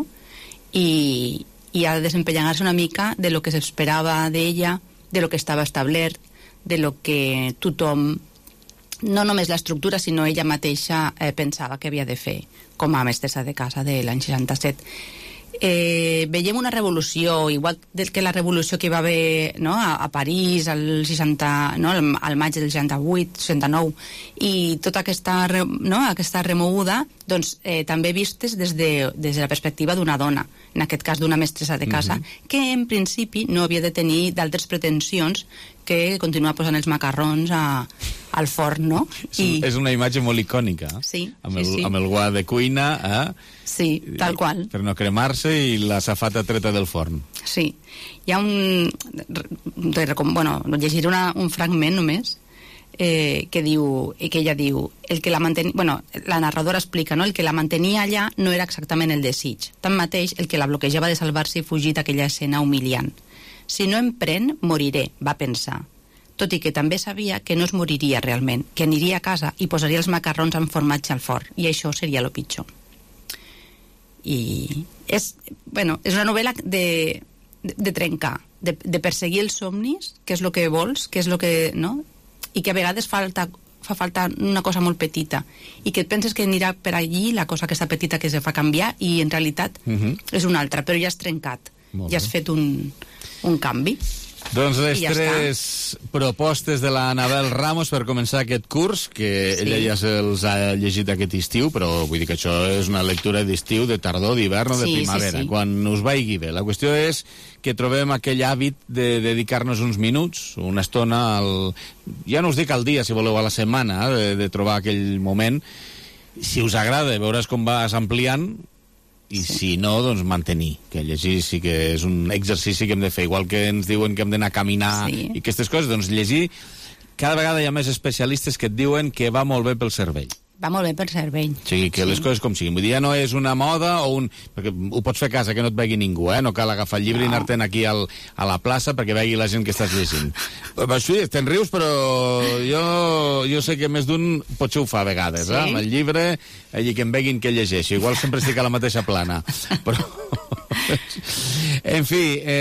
I a desempellegar-se una mica de lo que s'esperava d'ella, de lo que estava establert, de lo que tothom, no només l'estructura, sinó ella mateixa pensava que havia de fer com a mestressa de casa de l'any 67. Veiem una revolució, igual que la revolució que hi va haver, no, a París al 60, no, al maig del 68, 69, i tota aquesta remoguda, doncs, també vistes des de la perspectiva d'una dona, en aquest cas d'una mestressa de casa, que en principi no havia de tenir d'altres pretensions que continuar posant els macarrons al forn, no? És una imatge molt icònica, amb el guant de cuina, sí, tal qual, per no cremar-se, i la safata treta del forn. Sí, hi ha llegiré un fragment només, que ella diu, la narradora explica, no? El que la mantenia allà no era exactament el desig, tanmateix el que la bloquejava de salvar-se i fugir d'aquella escena humiliant. Si no em pren, moriré, va pensar, tot i que també sabia que no es moriria realment, que aniria a casa i posaria els macarrons amb formatge al forn, i això seria lo pitjor. I és una novel·la de trencar, de perseguir els somnis, que és el que vols, que és el que, no? I que a vegades fa falta una cosa molt petita, i que et penses que anirà per allí la cosa aquesta petita que se fa canviar, i en realitat és una altra, però ja has trencat, ja has fet un canvi. Doncs les tres propostes de l'Anabel Ramos per començar aquest curs, que ella ja se'ls ha llegit aquest estiu, però vull dir que això és una lectura d'estiu, de tardor, d'hivern o de primavera, quan us vagi bé. La qüestió és que trobem aquell hàbit de dedicar-nos uns minuts, una estona, ja no us dic al dia, si voleu, a la setmana, de trobar aquell moment. Si us agrada, veuràs com vas ampliant, i si no, doncs mantenir, que llegir sí que és un exercici que hem de fer, igual que ens diuen que hem d'anar a caminar i aquestes coses, doncs llegir, cada vegada hi ha més especialistes que et diuen que va molt bé pel cervell. Va molt bé pel cervell. O sigui, que les coses com siguin. Vull dir, ja no és una moda o perquè ho pots fer a casa, que no et vegi ningú, no cal agafar el llibre i anar-te'n aquí a la plaça perquè vegi la gent que estàs llegint. Sí, te'n rius, però jo sé que més d'un potser ho fa a vegades, amb el llibre, allí que em veguin que llegeixo. Igual sempre estic a la mateixa plana. Però... En fi,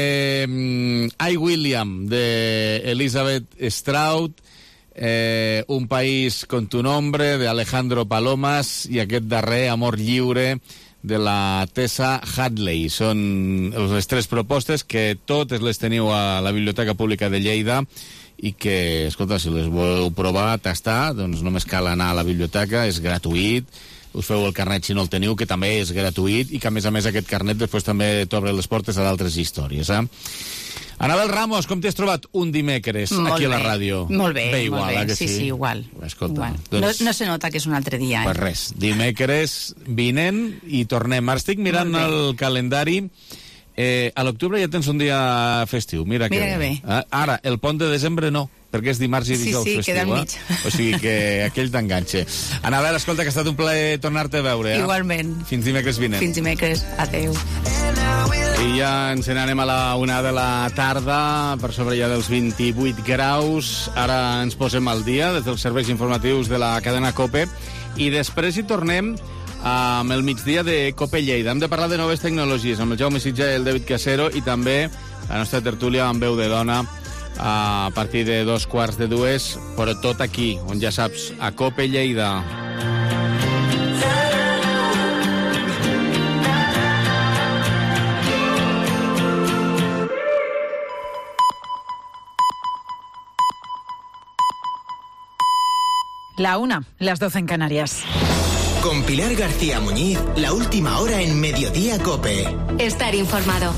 I, William, d'Elizabeth Strout, Un país con tu nombre, de Alejandro Palomas, i aquest darrer, Amor lliure, de la Tessa Hadley. Són les tres propostes que totes les teniu a la Biblioteca Pública de Lleida i que, escolta, si les voleu provar, tastar, doncs només cal anar a la biblioteca, és gratuït, us feu el carnet si no el teniu, que també és gratuït, i que a més aquest carnet després també t'obre les portes a d'altres històries, Anabel Ramos, com t'has trobat un dimecres aquí a la ràdio? Molt bé, igual, molt bé. Sí, igual. Escolta, igual. Doncs... No se nota que és un altre dia. Pues res, dimecres vinent i tornem. Ara estic mirant el calendari. A l'octubre ja tens un dia festiu, mira que bé. Ara, el pont de desembre no, perquè és dimarts i dijous festiu. Sí, queda al mig. O sigui que aquell t'enganxa. Anabel, escolta, que ha estat un plaer tornar-te a veure. Igualment. Fins dimecres vinent. Fins dimecres. Adéu. I ja ens n'anem a la 1 de la tarda, per sobre ja dels 28 graus. Ara ens posem al dia des dels serveis informatius de la cadena COPE i després hi tornem amb el migdia de COPE Lleida. Hem de parlar de noves tecnologies amb el Jaume Sitja i el David Casero i també la nostra tertúlia amb veu de dona a partir de 2:45, però tot aquí, on ja saps, a COPE Lleida. La 1, las 12 en Canarias. Con Pilar García Muñiz, la última hora en Mediodía COPE. Estar informado.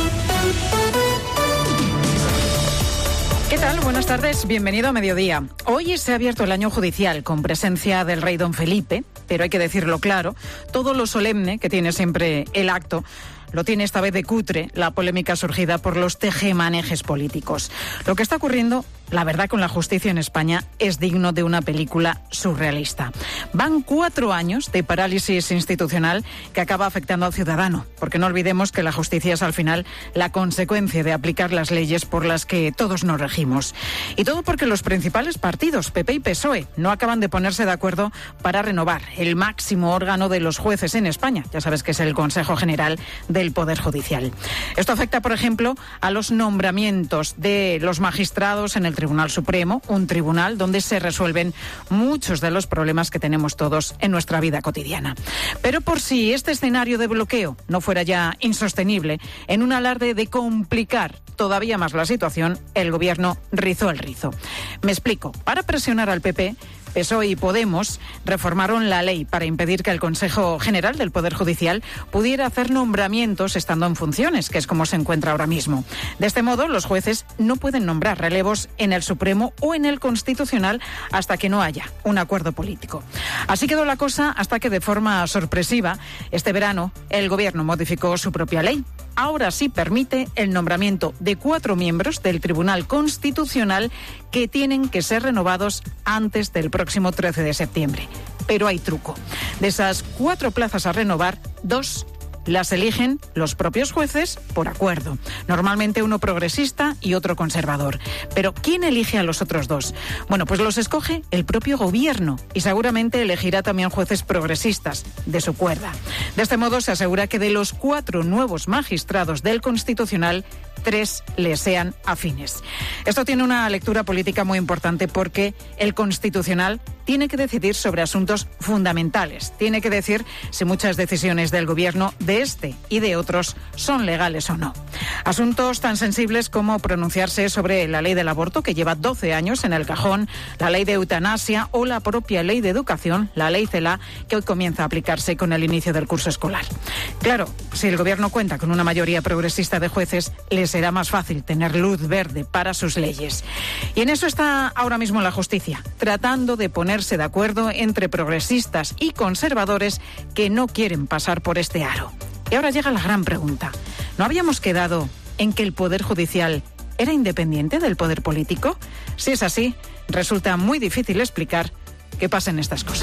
¿Qué tal? Buenas tardes, bienvenido a Mediodía. Hoy se ha abierto el año judicial con presencia del rey don Felipe, pero hay que decirlo claro, todo lo solemne que tiene siempre el acto lo tiene esta vez de cutre la polémica surgida por los tejemanejes políticos. Lo que está ocurriendo, la verdad, con la justicia en España es digno de una película surrealista. Van 4 años de parálisis institucional que acaba afectando al ciudadano, porque no olvidemos que la justicia es al final la consecuencia de aplicar las leyes por las que todos nos regimos. Y todo porque los principales partidos, PP y PSOE, no acaban de ponerse de acuerdo para renovar el máximo órgano de los jueces en España. Ya sabes que es el Consejo General del Poder Judicial. Esto afecta, por ejemplo, a los nombramientos de los magistrados en el Tribunal Supremo, un tribunal donde se resuelven muchos de los problemas que tenemos todos en nuestra vida cotidiana. Pero por si este escenario de bloqueo no fuera ya insostenible, en un alarde de complicar todavía más la situación, el gobierno rizó el rizo. Me explico. Para presionar al PP, PSOE y Podemos reformaron la ley para impedir que el Consejo General del Poder Judicial pudiera hacer nombramientos estando en funciones, que es como se encuentra ahora mismo. De este modo, los jueces no pueden nombrar relevos en el Supremo o en el Constitucional hasta que no haya un acuerdo político. Así quedó la cosa hasta que, de forma sorpresiva, este verano el Gobierno modificó su propia ley. Ahora sí permite el nombramiento de 4 miembros del Tribunal Constitucional que tienen que ser renovados antes del próximo 13 de septiembre. Pero hay truco. De esas 4 plazas a renovar, 2 las eligen los propios jueces por acuerdo. Normalmente uno progresista y otro conservador. Pero ¿quién elige a los otros 2? Bueno, pues los escoge el propio gobierno y seguramente elegirá también jueces progresistas de su cuerda. De este modo se asegura que de los 4 nuevos magistrados del Constitucional, 3 le sean afines. Esto tiene una lectura política muy importante porque el Constitucional tiene que decidir sobre asuntos fundamentales. Tiene que decir si muchas decisiones del gobierno de este y de otros son legales o no. Asuntos tan sensibles como pronunciarse sobre la ley del aborto, que lleva 12 años en el cajón, la ley de eutanasia o la propia ley de educación, la ley CELA, que hoy comienza a aplicarse con el inicio del curso escolar. Claro, si el gobierno cuenta con una mayoría progresista de jueces, les será más fácil tener luz verde para sus leyes. Y en eso está ahora mismo la justicia, tratando de ponerse de acuerdo entre progresistas y conservadores que no quieren pasar por este aro. Y ahora llega la gran pregunta. ¿No habíamos quedado en que el Poder Judicial era independiente del poder político? Si es así, resulta muy difícil explicar que pasen estas cosas.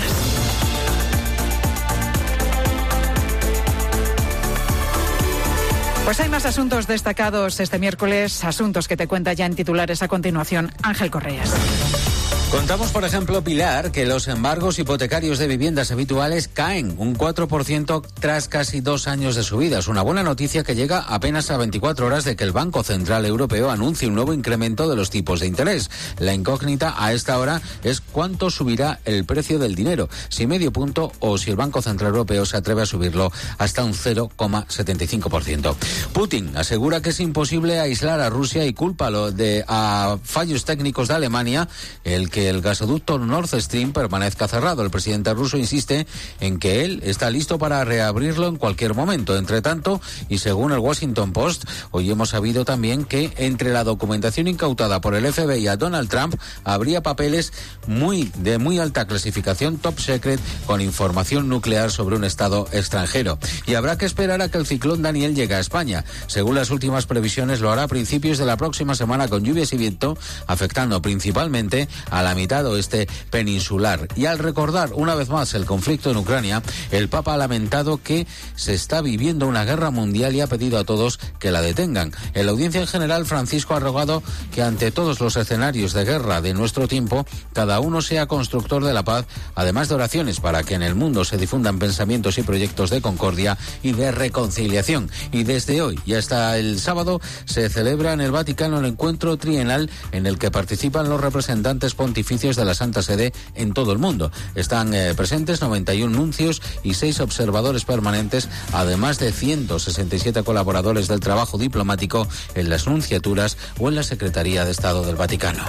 Pues hay más asuntos destacados este miércoles, asuntos que te cuenta ya en titulares a continuación Ángel Correas. Contamos, por ejemplo, Pilar, que los embargos hipotecarios de viviendas habituales caen un 4% tras casi 2 años de subidas. Una buena noticia que llega apenas a 24 horas de que el Banco Central Europeo anuncie un nuevo incremento de los tipos de interés. La incógnita a esta hora es cuánto subirá el precio del dinero, si medio punto o si el Banco Central Europeo se atreve a subirlo hasta un 0,75%. Putin asegura que es imposible aislar a Rusia y culpa a fallos técnicos de Alemania, el que que el gasoducto Nord Stream permanezca cerrado. El presidente ruso insiste en que él está listo para reabrirlo en cualquier momento. Entre tanto, y según el Washington Post, hoy hemos sabido también que entre la documentación incautada por el FBI a Donald Trump habría papeles de muy alta clasificación, top secret, con información nuclear sobre un estado extranjero. Y habrá que esperar a que el ciclón Daniel llegue a España. Según las últimas previsiones, lo hará a principios de la próxima semana con lluvias y viento, afectando principalmente a la mitad oeste peninsular. Y al recordar una vez más el conflicto en Ucrania, el Papa ha lamentado que se está viviendo una guerra mundial y ha pedido a todos que la detengan. En la audiencia en general, Francisco ha rogado que ante todos los escenarios de guerra de nuestro tiempo, cada uno sea constructor de la paz, además de oraciones para que en el mundo se difundan pensamientos y proyectos de concordia y de reconciliación. Y desde hoy y hasta el sábado se celebra en el Vaticano el encuentro trienal en el que participan los representantes pontificios de la Santa Sede en todo el mundo. Están presentes 91 nuncios y 6 observadores permanentes, además de 167 colaboradores del trabajo diplomático en las nunciaturas o en la Secretaría de Estado del Vaticano.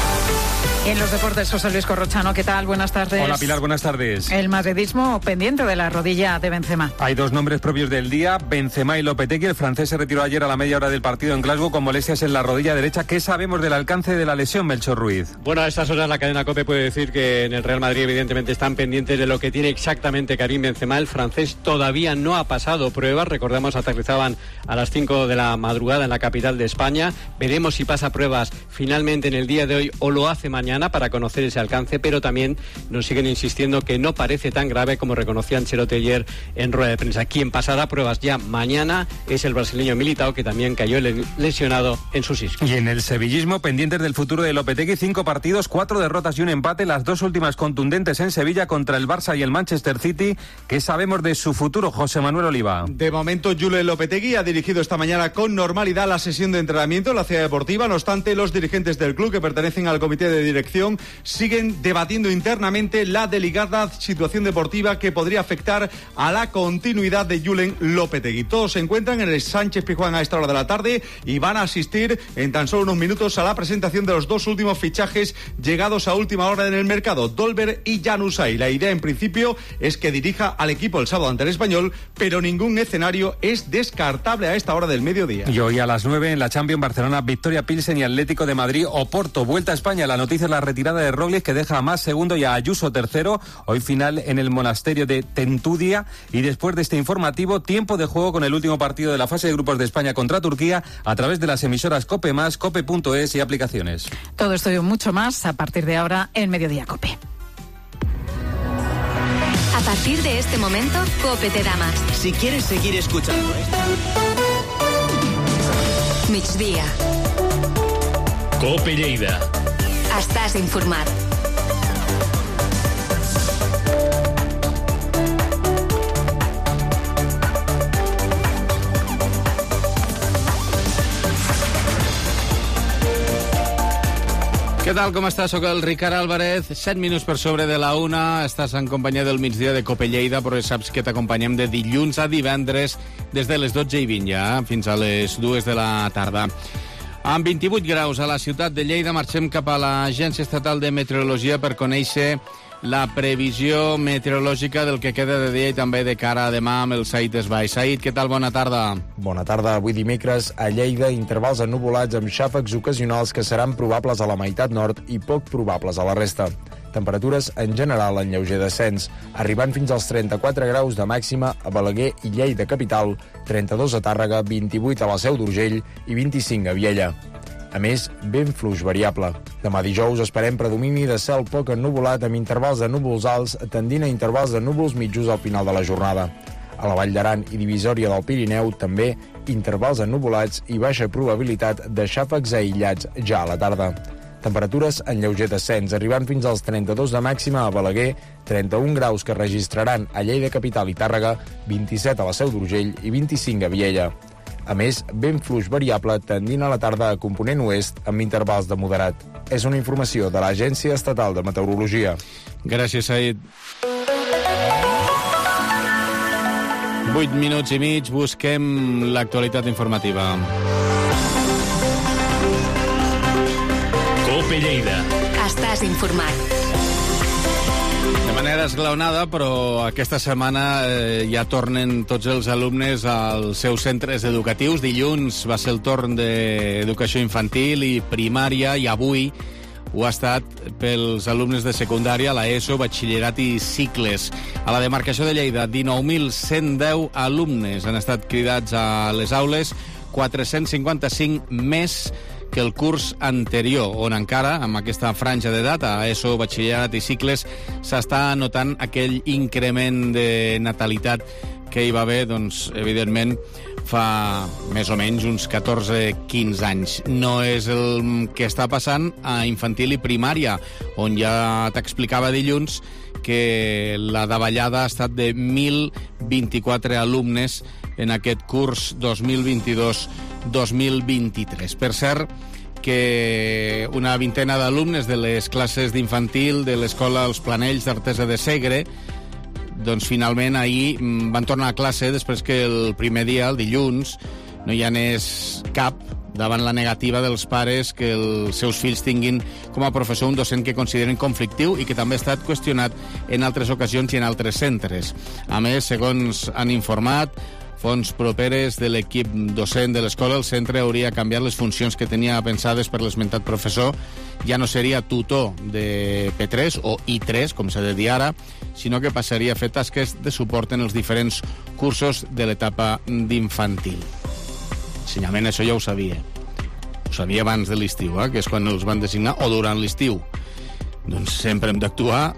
En los deportes, José Luis Corrochano, ¿qué tal? Buenas tardes. Hola Pilar, buenas tardes. El madridismo pendiente de la rodilla de Benzema. Hay dos nombres propios del día, Benzema y Lopetegui. El francés se retiró ayer a la media hora del partido en Glasgow con molestias en la rodilla derecha. ¿Qué sabemos del alcance de la lesión, Melchor Ruiz? Bueno, a estas horas la cadena COPE puede decir que en el Real Madrid evidentemente están pendientes de lo que tiene exactamente Karim Benzema. El francés todavía no ha pasado pruebas. Recordemos, aterrizaban a las 5 de la madrugada en la capital de España. Veremos si pasa pruebas finalmente en el día de hoy o lo hace mañana para conocer ese alcance, pero también nos siguen insistiendo que no parece tan grave como reconocía Ancelotti ayer en rueda de prensa. Quien pasará pruebas ya mañana es el brasileño Militao, que también cayó lesionado en sus isquios. Y en el sevillismo, pendientes del futuro de Lopetegui, 5 partidos, 4 derrotas y un empate, las dos últimas contundentes en Sevilla contra el Barça y el Manchester City. ¿Qué sabemos de su futuro, José Manuel Oliva? De momento, Julen Lopetegui ha dirigido esta mañana con normalidad la sesión de entrenamiento en la ciudad deportiva. No obstante, los dirigentes del club, que pertenecen al comité de dirección, siguen debatiendo internamente la delicada situación deportiva que podría afectar a la continuidad de Julen Lopetegui. Todos se encuentran en el Sánchez Pizjuán a esta hora de la tarde y van a asistir en tan solo unos minutos a la presentación de los dos últimos fichajes llegados a última hora en el mercado, Dolber y Januzaj. La idea en principio es que dirija al equipo el sábado ante el Español, pero ningún escenario es descartable a esta hora del mediodía. Y hoy a las 9 en la Champions, Barcelona, Victoria Pilsen y Atlético de Madrid, Oporto. Vuelta a España. La noticia es la retirada de Roglic, que deja a Mas segundo y a Ayuso tercero. Hoy final en el monasterio de Tentudia. Y después de este informativo, tiempo de juego con el último partido de la fase de grupos de España contra Turquía a través de las emisoras COPE+, COPE.es y aplicaciones. Todo esto y mucho más a partir de ahora en Mediodía COPE. A partir de este momento, COPE te da más. Si quieres seguir escuchando esto... Migdia. COPE Lleida. Estàs informat. Què tal, com estàs? Soc el Ricard Álvarez, 7 minuts per sobre de la 1. Estàs en companyia del migdia de COPE Lleida, però saps que t'acompanyem de dilluns a divendres des de les 12:20 ja, fins a les 2 de la tarda. Amb 28 graus a la ciutat de Lleida marxem cap a l'Agència Estatal de Meteorologia per conèixer la previsió meteorològica del que queda de dia i també de cara a demà amb el Said Esbai. Said, què tal? Bona tarda. Bona tarda. Avui dimecres a Lleida, intervals ennuvolats amb xàfecs ocasionals que seran probables a la meitat nord i poc probables a la resta. Temperatures en general en lleuger descens, arribant fins als 34 graus de màxima a Balaguer i Lleida capital, 32 a Tàrrega, 28 a la Seu d'Urgell i 25 a Viella. A més, vent fluix variable. Demà dijous esperem predomini de cel poc ennuvolat amb intervals de núvols alts tendint a intervals de núvols mitjos al final de la jornada. A la Vall d'Aran i Divisòria del Pirineu també intervals ennuvolats i baixa probabilitat de xàfecs aïllats ja a la tarda. Temperatures en lleuger descens, arribant fins als 32 de màxima a Balaguer, 31 graus que registraran a Lleida capital i Tàrrega, 27 a la Seu d'Urgell i 25 a Viella. A més, vent fluix variable tendint a la tarda a component oest amb intervals de moderat. És una informació de l'Agència Estatal de Meteorologia. Gràcies, Said. 8 minuts i mig, busquem l'actualitat informativa. COPE Lleida. Estàs Estàs informat. De manera esglaonada, però aquesta setmana ja tornen tots els alumnes als seus centres educatius. Dilluns va ser el torn d'educació infantil i primària i avui ho ha estat pels alumnes de secundària, la ESO, batxillerat i cicles. A la demarcació de Lleida, 19.110 alumnes han estat cridats a les aules, 455 més que el curs anterior, on encara, amb aquesta franja d'edat, a ESO, batxillerat i cicles, s'està notant aquell increment de natalitat que hi va haver, doncs, evidentment, fa més o menys uns 14-15 anys. No és el que està passant a infantil i primària, on ja t'explicava dilluns que la davallada ha estat de 1.024 alumnes en aquest curs 2022-2023. Per cert, que una vintena d'alumnes de les classes d'infantil de l'Escola Els Planells d'Artesa de Segre, doncs finalment ahir van tornar a classe després que el primer dia, el dilluns, no hi anés cap davant la negativa dels pares que els seus fills tinguin com a professor un docent que consideren conflictiu i que també ha estat qüestionat en altres ocasions i en altres centres. A més, segons han informat fonts properes de l'equip docent de l'escola, el centre hauria canviat les funcions que tenia pensades per l'esmentat professor. Ja no seria tutor de P3 o I3, com s'ha de dir ara, sinó que passaria a fer tasques de suport en els diferents cursos de l'etapa d'infantil. Ensenyament, això ja ho sabia. Ho sabia abans de l'estiu, que és quan els van designar, o durant l'estiu. Doncs sempre hem d'actuar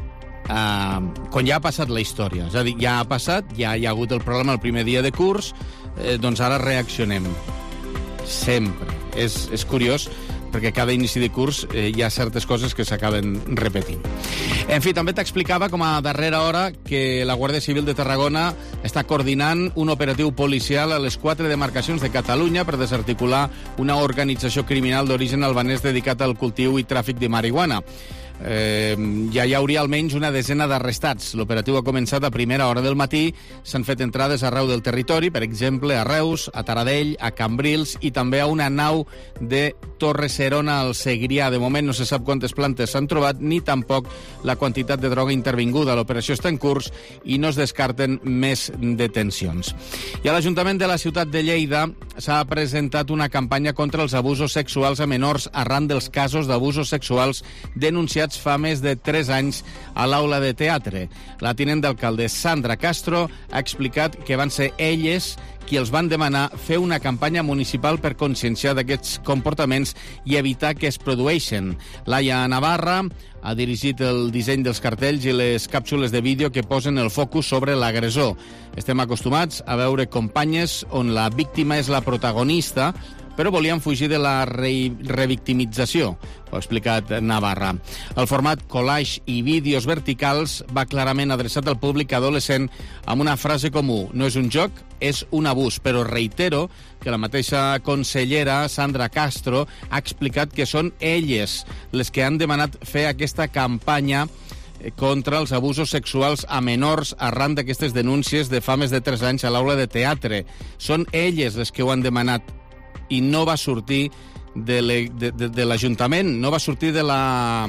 quan ja ha passat la història. És a dir, ja ha passat, ja hi ha hagut el problema el primer dia de curs, doncs ara reaccionem. Sempre. És curiós, perquè cada inici de curs hi ha certes coses que s'acaben repetint. En fi, també t'explicava com a darrera hora que la Guàrdia Civil de Tarragona està coordinant un operatiu policial a les 4 demarcacions de Catalunya per desarticular una organització criminal d'origen albanès dedicat al cultiu i tràfic de marihuana. Ja hi hauria almenys una desena d'arrestats. L'operatiu ha començat a primera hora del matí. S'han fet entrades arreu del territori, per exemple, a Reus, a Taradell, a Cambrils i també a una nau de Torre Serona al Segrià. De moment no se sap quantes plantes s'han trobat ni tampoc la quantitat de droga intervinguda. L'operació està en curs i no es descarten més detencions. I a l'Ajuntament de la ciutat de Lleida s'ha presentat una campanya contra els abusos sexuals a menors arran dels casos d'abusos sexuals denunciats fa més de 3 anys a l'aula de teatre. La tinent d'alcalde Sandra Castro ha explicat que van ser elles qui els van demanar fer una campanya municipal per conscienciar d'aquests comportaments i evitar que es produeixen. Laia Navarra ha dirigit el disseny dels cartells i les càpsules de vídeo que posen el focus sobre l'agressor. Estem acostumats a veure campanyes on la víctima és la protagonista, però volien fugir de la revictimització, ho ha explicat Navarra. El format collage i vídeos verticals va clarament adreçat al públic adolescent amb una frase comú: no és un joc, és un abús. Però reitero que la mateixa consellera Sandra Castro ha explicat que són elles les que han demanat fer aquesta campanya contra els abusos sexuals a menors arran d'aquestes denúncies de fa més de 3 anys a l'aula de teatre. Són elles les que ho han demanat i no va sortir de l'Ajuntament, no va sortir de la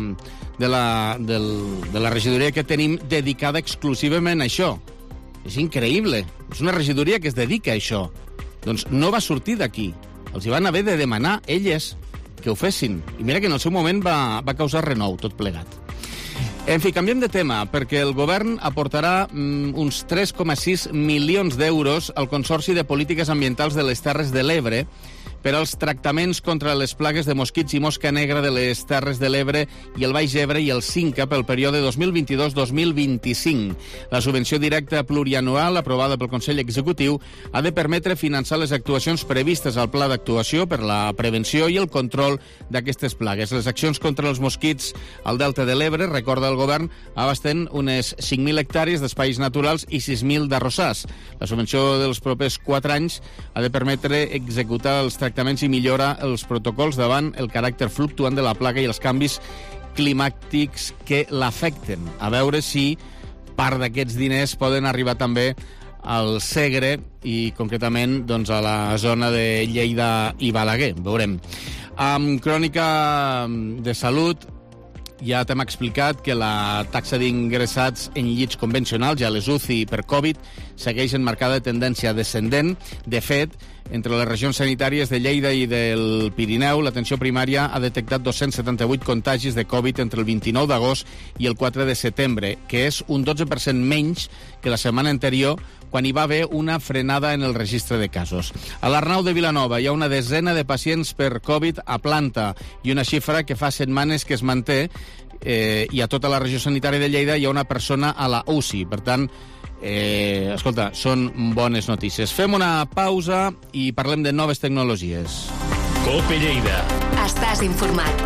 regidoria que tenim dedicada exclusivament a això. És increïble. És una regidoria que es dedica a això. Doncs no va sortir d'aquí. Els hi van haver de demanar elles que ho fessin. I mira que en el seu moment va causar renou tot plegat. En fi, canviem de tema, perquè el govern aportarà uns 3,6 milions d'euros al Consorci de Polítiques Ambientals de les Terres de l'Ebre per als tractaments contra les plagues de mosquits i mosca negra de les Terres de l'Ebre i el Baix Ebre i el Cinca pel període 2022-2025. La subvenció directa plurianual aprovada pel Consell Executiu ha de permetre finançar les actuacions previstes al Pla d'Actuació per la prevenció i el control d'aquestes plagues. Les accions contra els mosquits al Delta de l'Ebre, recorda el govern, abasten unes 5.000 hectàrees d'espais naturals i 6.000 d'arrossars. La subvenció dels propers 4 anys ha de permetre executar els tractaments i millora els protocols davant el caràcter fluctuant de la plaga i els canvis climàtics que l'afecten. A veure si part d'aquests diners poden arribar també al Segre i concretament doncs, a la zona de Lleida i Balaguer. Veurem. Amb crònica de salut, ja t'hem explicat que la taxa d'ingressats en llits convencionals, ja les UCI per Covid, segueix en marcada tendència descendent. De fet, entre les regions sanitàries de Lleida i del Pirineu, l'atenció primària ha detectat 278 contagis de Covid entre el 29 d'agost i el 4 de setembre, que és un 12% menys que la setmana anterior, quan hi va haver una frenada en el registre de casos. A l'Arnau de Vilanova hi ha una desena de pacients per Covid a planta i una xifra que fa setmanes que es manté, i a tota la regió sanitària de Lleida hi ha una persona a la UCI. Per tant, escolta, són bones notícies. Fem una pausa i parlem de noves tecnologies. COPE Lleida. Estàs informat.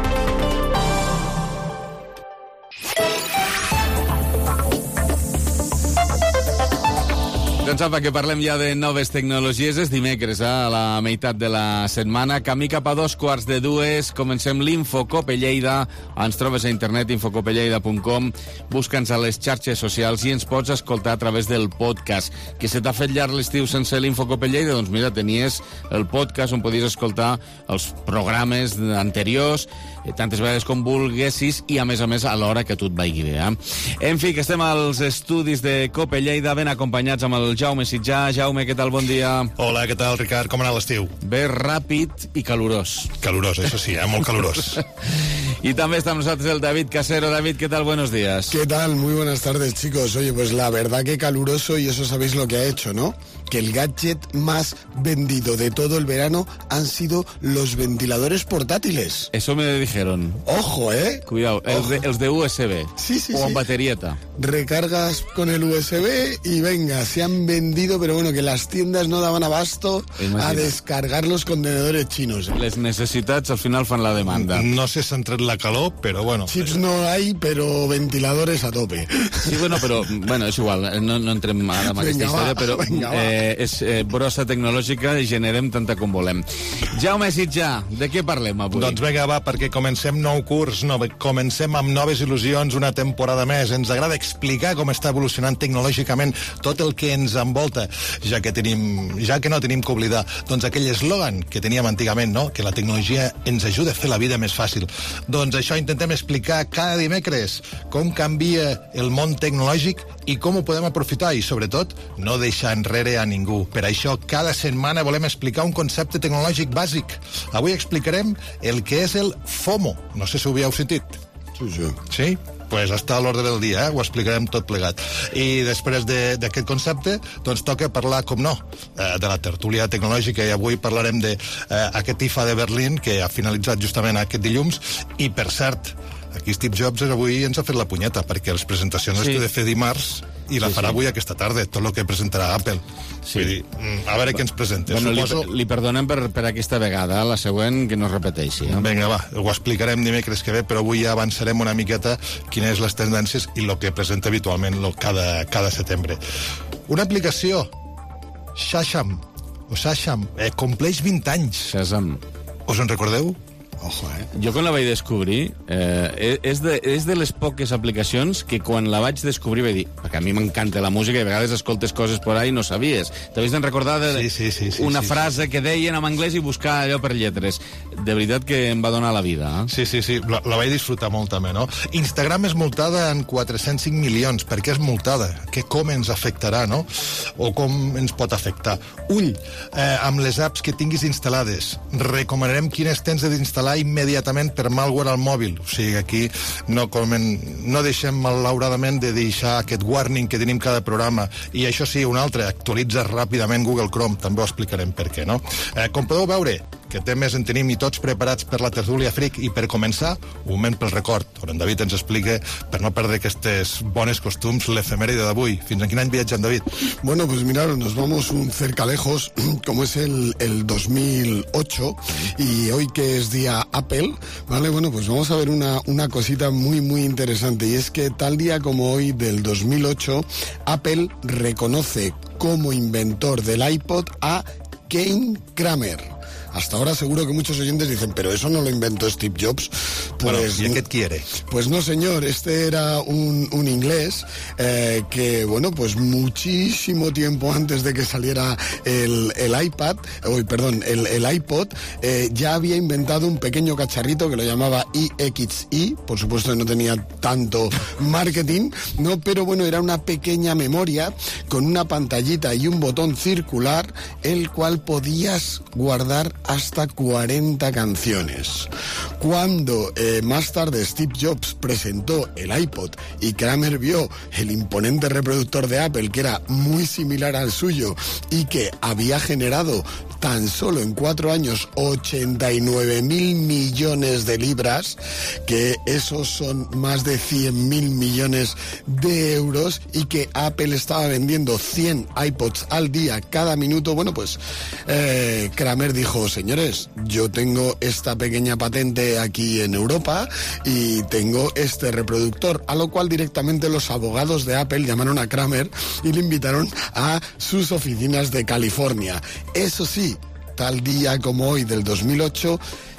Doncs apa, que parlem ja de noves tecnologies. És dimecres, a la meitat de la setmana. Camí cap a 2:45. Comencem l'Info Cope Lleida. Ens trobes a internet, infocopelleida.com. Busca'ns a les xarxes socials i ens pots escoltar a través del podcast. Que se t'ha fet llarg l'estiu sense l'Info Cope Lleida? Doncs mira, tenies el podcast on podies escoltar els programes anteriors tantes vegades com vulguessis i, a més, a l'hora que tu et vagi bé. En fi, que estem als estudis de Cope Lleida, ben acompanyats amb el Jaume Sitjà. Jaume, què tal? Bon dia. Hola, què tal, Ricard? Com ha anat l'estiu? Bé, ràpid i calorós. Calorós, això sí, molt calorós. Y también está con nosotros el David Casero. David, ¿qué tal? Buenos días. ¿Qué tal? Muy buenas tardes, chicos. Oye, pues la verdad que caluroso, y eso sabéis lo que ha hecho, ¿no? Que el gadget más vendido de todo el verano han sido los ventiladores portátiles. Eso me dijeron. Ojo, ¿eh? Cuidado, els de USB. Sí. O en baterieta. Recargas con el USB y venga, se han vendido, pero bueno, que las tiendas no daban abasto a descargar los contenedores chinos. Les necessitats al final fan la demanda. No sé si entre la calor, pero bueno. Chips no hay, pero ventiladores a tope. Sí, però és igual, no entrem ara en aquesta història, però és brossa tecnològica i generem tanta com volem. Jaume Sitjà, de què parlem avui? Doncs vinga, va, perquè comencem nou curs, comencem amb noves il·lusions una temporada més. Ens agrada explicar com està evolucionant tecnològicament tot el que ens envolta, ja que no tenim que oblidar doncs aquell eslògan que teníem antigament, no? Que la tecnologia ens ajuda a fer la vida més fàcil. Doncs això intentem explicar cada dimecres, com canvia el món tecnològic i com ho podem aprofitar i, sobretot, no deixar enrere a ningú. Per això, cada setmana volem explicar un concepte tecnològic bàsic. Avui explicarem el que és el FOMO. No sé si ho havíeu sentit. Sí. Sí? Pues està a l'ordre del dia, ho explicarem tot plegat. I després d'aquest concepte, doncs toca parlar, com no, de la tertúlia tecnològica, i avui parlarem d'aquest IFA de Berlín, que ha finalitzat justament aquest dilluns, i per cert, aquí Steve Jobs avui ens ha fet la punyeta, perquè les presentacions les té de fer dimarts i la farà avui aquesta tarda, tot el que presentarà Apple. Vull dir, a veure què ens presenta. Bueno, li perdonem per aquesta vegada, la següent que no es repeteixi. Vinga, va, ho explicarem dimecres que ve, però avui ja avançarem una miqueta quines són les tendències i el que presenta habitualment cada setembre. Una aplicació, Shazam, compleix 20 anys. Shazam. Us en recordeu? Ojo, Jo quan la vaig descobrir és de les poques aplicacions que quan la vaig descobrir vaig dir, perquè a mi m'encanta la música i a vegades escoltes coses por ahí i no sabies. T'havies de recordar una frase que deien en anglès i buscar allò per lletres. De veritat que em va donar la vida. Sí, la vaig disfrutar molt també, no? Instagram és multada en 405 milions. Per què és multada? Com ens afectarà, no? O com ens pot afectar? Ull, amb les apps que tinguis instal·lades. Recomanarem quines tens d'instal·lar immediatament per malware al mòbil. O sigui, aquí no deixem malauradament de deixar aquest warning que tenim cada programa. I això sí, un altre, actualitza ràpidament Google Chrome. També ho explicarem per què, no? Com podeu veure, que temes en tenim i tots preparats per la tertúlia fric, i per començar, un moment pel record, on en David ens explica, per no perdre aquestes bones costums, l'efemèride d'avui. Fins a quin any viatgem, David? Bueno, pues mirad, nos vamos un cerca lejos, como es el 2008, y hoy que es día Apple, ¿vale? Bueno, pues vamos a ver una cosita muy, muy interesante, y es que tal día como hoy del 2008, Apple reconoce como inventor del iPod a Kane Kramer. hasta ahora seguro que muchos oyentes dicen, pero eso no lo inventó Steve Jobs. Pues, ¿y qué quiere? Pues no, señor, este era un inglés que, bueno, pues muchísimo tiempo antes de que saliera el iPod, ya había inventado un pequeño cacharrito que lo llamaba EXI, por supuesto que no tenía tanto marketing, ¿no? Pero bueno, era una pequeña memoria con una pantallita y un botón circular, el cual podías guardar hasta 40 canciones. Cuando más tarde Steve Jobs presentó el iPod y Kramer vio el imponente reproductor de Apple, que era muy similar al suyo y que había generado tan solo en 4 años 89.000 millones de libras, que esos son más de 100.000 millones de euros, y que Apple estaba vendiendo 100 iPods al día cada minuto, bueno, pues Kramer dijo, señores, yo tengo esta pequeña patente aquí en Europa y tengo este reproductor, a lo cual directamente los abogados de Apple llamaron a Kramer y le invitaron a sus oficinas de California. Eso sí, tal día como hoy del 2008,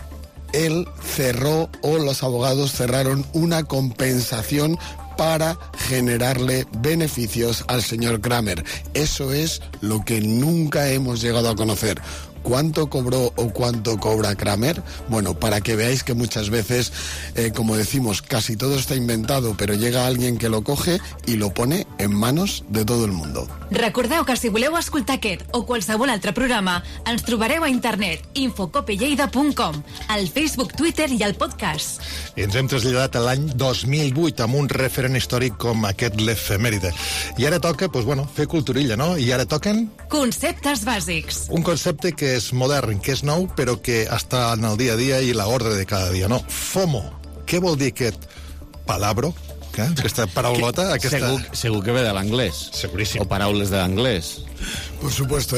él cerró, o los abogados cerraron, una compensación para generarle beneficios al señor Kramer. Eso es lo que nunca hemos llegado a conocer. ¿Cuánto cobró o cuánto cobra Kramer? Bueno, para que veáis que muchas veces, como decimos, casi todo está inventado, pero llega alguien que lo coge y lo pone en manos de todo el mundo. Recordeu que si voleu escoltar aquest o qualsevol altre programa, ens trobareu a internet infocopelleida.com, al Facebook, Twitter i al podcast. I ens hem traslladat a l'any 2008 amb un referent històric com aquest l'efemèride. I ara toca, doncs, bueno, fer culturilla, no? I ara toquen... Conceptes bàsics. Un concepte que és modern, que és nou, però que està en el dia a dia i l'ordre de cada dia, no? FOMO. Què vol dir aquest palabro? Aquesta paraulota? Segur que ve de l'anglès. Seguríssim. O paraules de l'anglès. Por supuesto,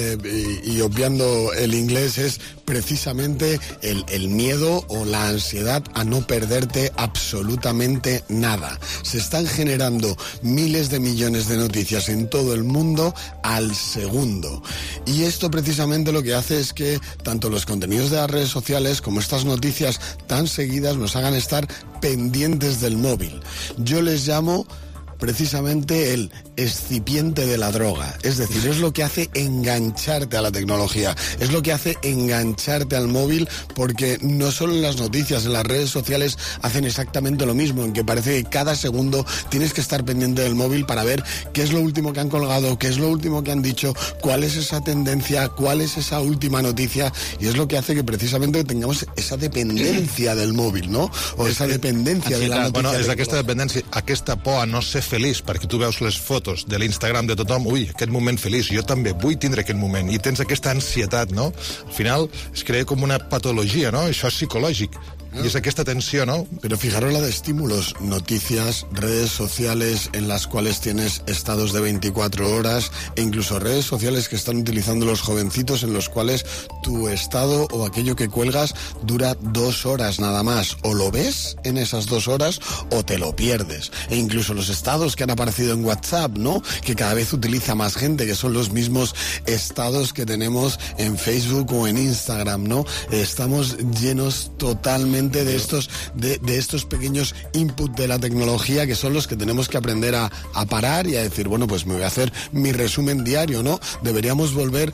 y obviando el inglés, es precisamente el miedo o la ansiedad a no perderte absolutamente nada. Se están generando miles de millones de noticias en todo el mundo al segundo. Y esto precisamente lo que hace es que tanto los contenidos de las redes sociales como estas noticias tan seguidas nos hagan estar pendientes del móvil. Yo les llamo precisamente el excipiente de la droga. Es decir, es lo que hace engancharte a la tecnología, es lo que hace engancharte al móvil, porque no solo en las noticias, en las redes sociales hacen exactamente lo mismo, en que parece que cada segundo tienes que estar pendiente del móvil para ver qué es lo último que han colgado, qué es lo último que han dicho, cuál es esa tendencia, cuál es esa última noticia, y es lo que hace que precisamente tengamos esa dependencia del móvil, no? O esa dependencia de la noticia. Bueno, és aquesta dependència, aquesta por a no ser feliç, perquè tu veus les fotos de l'Instagram de tothom, ui, aquest moment feliç, jo també vull tindre aquest moment, i tens aquesta ansietat, no? Al final es crea com una patologia, no? Això és psicològic. Y es aquesta tensión, ¿no? Pero fijaros la de estímulos, noticias, redes sociales en las cuales tienes estados de 24 horas e incluso redes sociales que están utilizando los jovencitos en los cuales tu estado o aquello que cuelgas dura 2 horas nada más. O lo ves en esas 2 horas o te lo pierdes. E incluso los estados que han aparecido en WhatsApp, ¿no? Que cada vez utiliza más gente, que son los mismos estados que tenemos en Facebook o en Instagram, ¿no? Estamos llenos totalmente de estos pequeños inputs de la tecnología, que son los que tenemos que aprender a parar y a decir, bueno, pues me voy a hacer mi resumen diario, ¿no? Deberíamos volver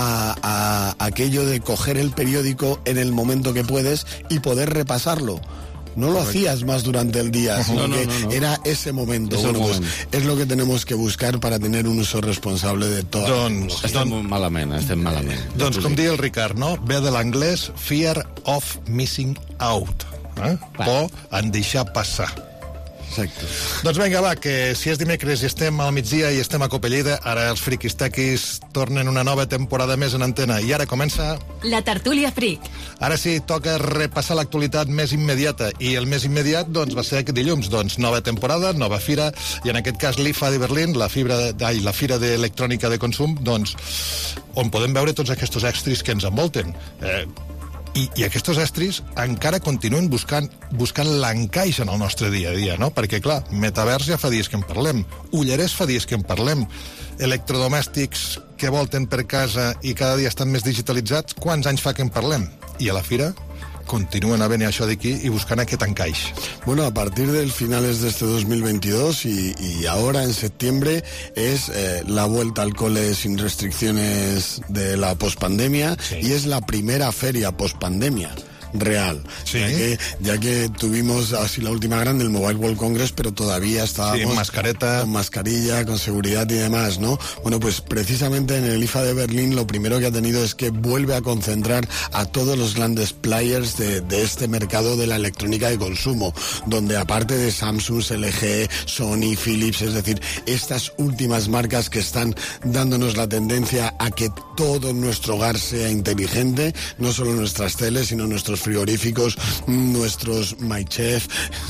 a aquello de coger el periódico en el momento que puedes y poder repasarlo. No lo hacías más durante el día, sino que era ese momento. Bueno, pues és lo que tenemos que buscar para tener un uso responsable de tot. Doncs, estem malament. Doncs, com diu el Ricard, no? Ve de l'anglès fear of missing out. Por en deixar passar. Exacte. Doncs vinga, va, que si és dimecres i estem al migdia i estem a Copellida, ara els friquis-taquis tornen una nova temporada més en antena. I ara comença... La tertúlia fric. Ara sí, toca repassar l'actualitat més immediata. I el més immediat, doncs, va ser aquest dilluns. Doncs, nova temporada, nova fira, i en aquest cas l'IFA de Berlín, la Fira d'Electrònica de Consum, doncs, on podem veure tots aquests estris que ens envolten. I aquests estris encara continuen buscant l'encaix en el nostre dia a dia, no? Perquè, clar, metavers ja fa dies que en parlem, ulleres fa dies que en parlem, electrodomèstics que volten per casa i cada dia estan més digitalitzats, quants anys fa que en parlem? I a la fira continúan a venir això d'aquí y buscan aquest encaix. Bueno, a partir del finales de este 2022 y ahora en septiembre es la vuelta al cole sin restricciones de la pospandemia, sí. Y es la primera feria pospandemia real, sí. ya que tuvimos así la última grande, el Mobile World Congress, pero todavía estábamos con mascarilla, con seguridad y demás, ¿no? Bueno, pues precisamente en el IFA de Berlín lo primero que ha tenido es que vuelve a concentrar a todos los grandes players de este mercado de la electrónica de consumo, donde aparte de Samsung, LG, Sony, Philips, es decir, estas últimas marcas que están dándonos la tendencia a que todo nuestro hogar sea inteligente, no solo nuestras teles, sino nuestros frigoríficos, nuestros MyChef,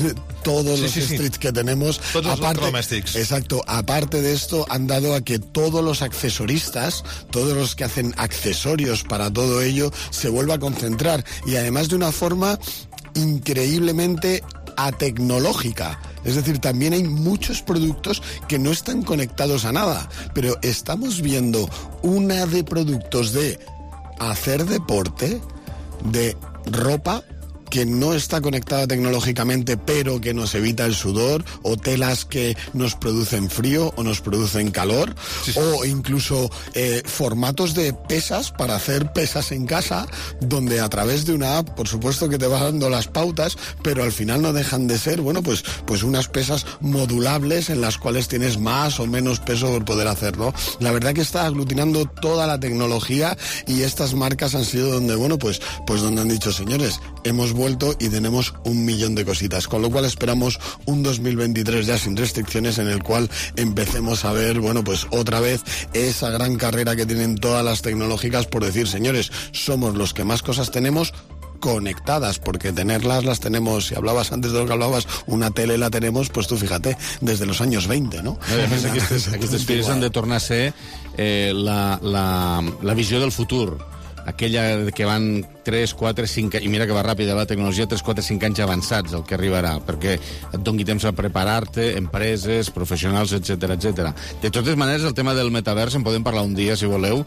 todos los streets que tenemos. Todos los electrodomésticos. Exacto. Aparte de esto, han dado a que todos los accesoristas, todos los que hacen accesorios para todo ello, se vuelva a concentrar. Y además de una forma increíblemente atecnológica. Es decir, también hay muchos productos que no están conectados a nada, pero estamos viendo una de productos de hacer deporte, de ropa que no está conectada tecnológicamente pero que nos evita el sudor, o telas que nos producen frío o nos producen calor, sí. O incluso formatos de pesas para hacer pesas en casa, donde a través de una app, por supuesto que te va dando las pautas, pero al final no dejan de ser, bueno, pues unas pesas modulables en las cuales tienes más o menos peso por poder hacerlo. La verdad que está aglutinando toda la tecnología, y estas marcas han sido donde, bueno, pues donde han dicho, señores, hemos vuelto y tenemos 1 millón de cositas, con lo cual esperamos un 2023 ya sin restricciones, en el cual empecemos a ver, bueno, pues otra vez esa gran carrera que tienen todas las tecnológicas por decir, señores, somos los que más cosas tenemos conectadas, porque tenerlas las tenemos. Si hablabas antes de lo que hablabas, una tele la tenemos, pues tú fíjate, desde los años 20, no? Aquestes fires han de tornar a ser la visió del futur, aquella que van 3, 4, 5... I mira que va ràpida la tecnologia, 3, 4, 5 anys avançats el que arribarà, perquè et doni temps a preparar-te, empreses, professionals, etc etc. De totes maneres, el tema del metavers en podem parlar un dia, si voleu.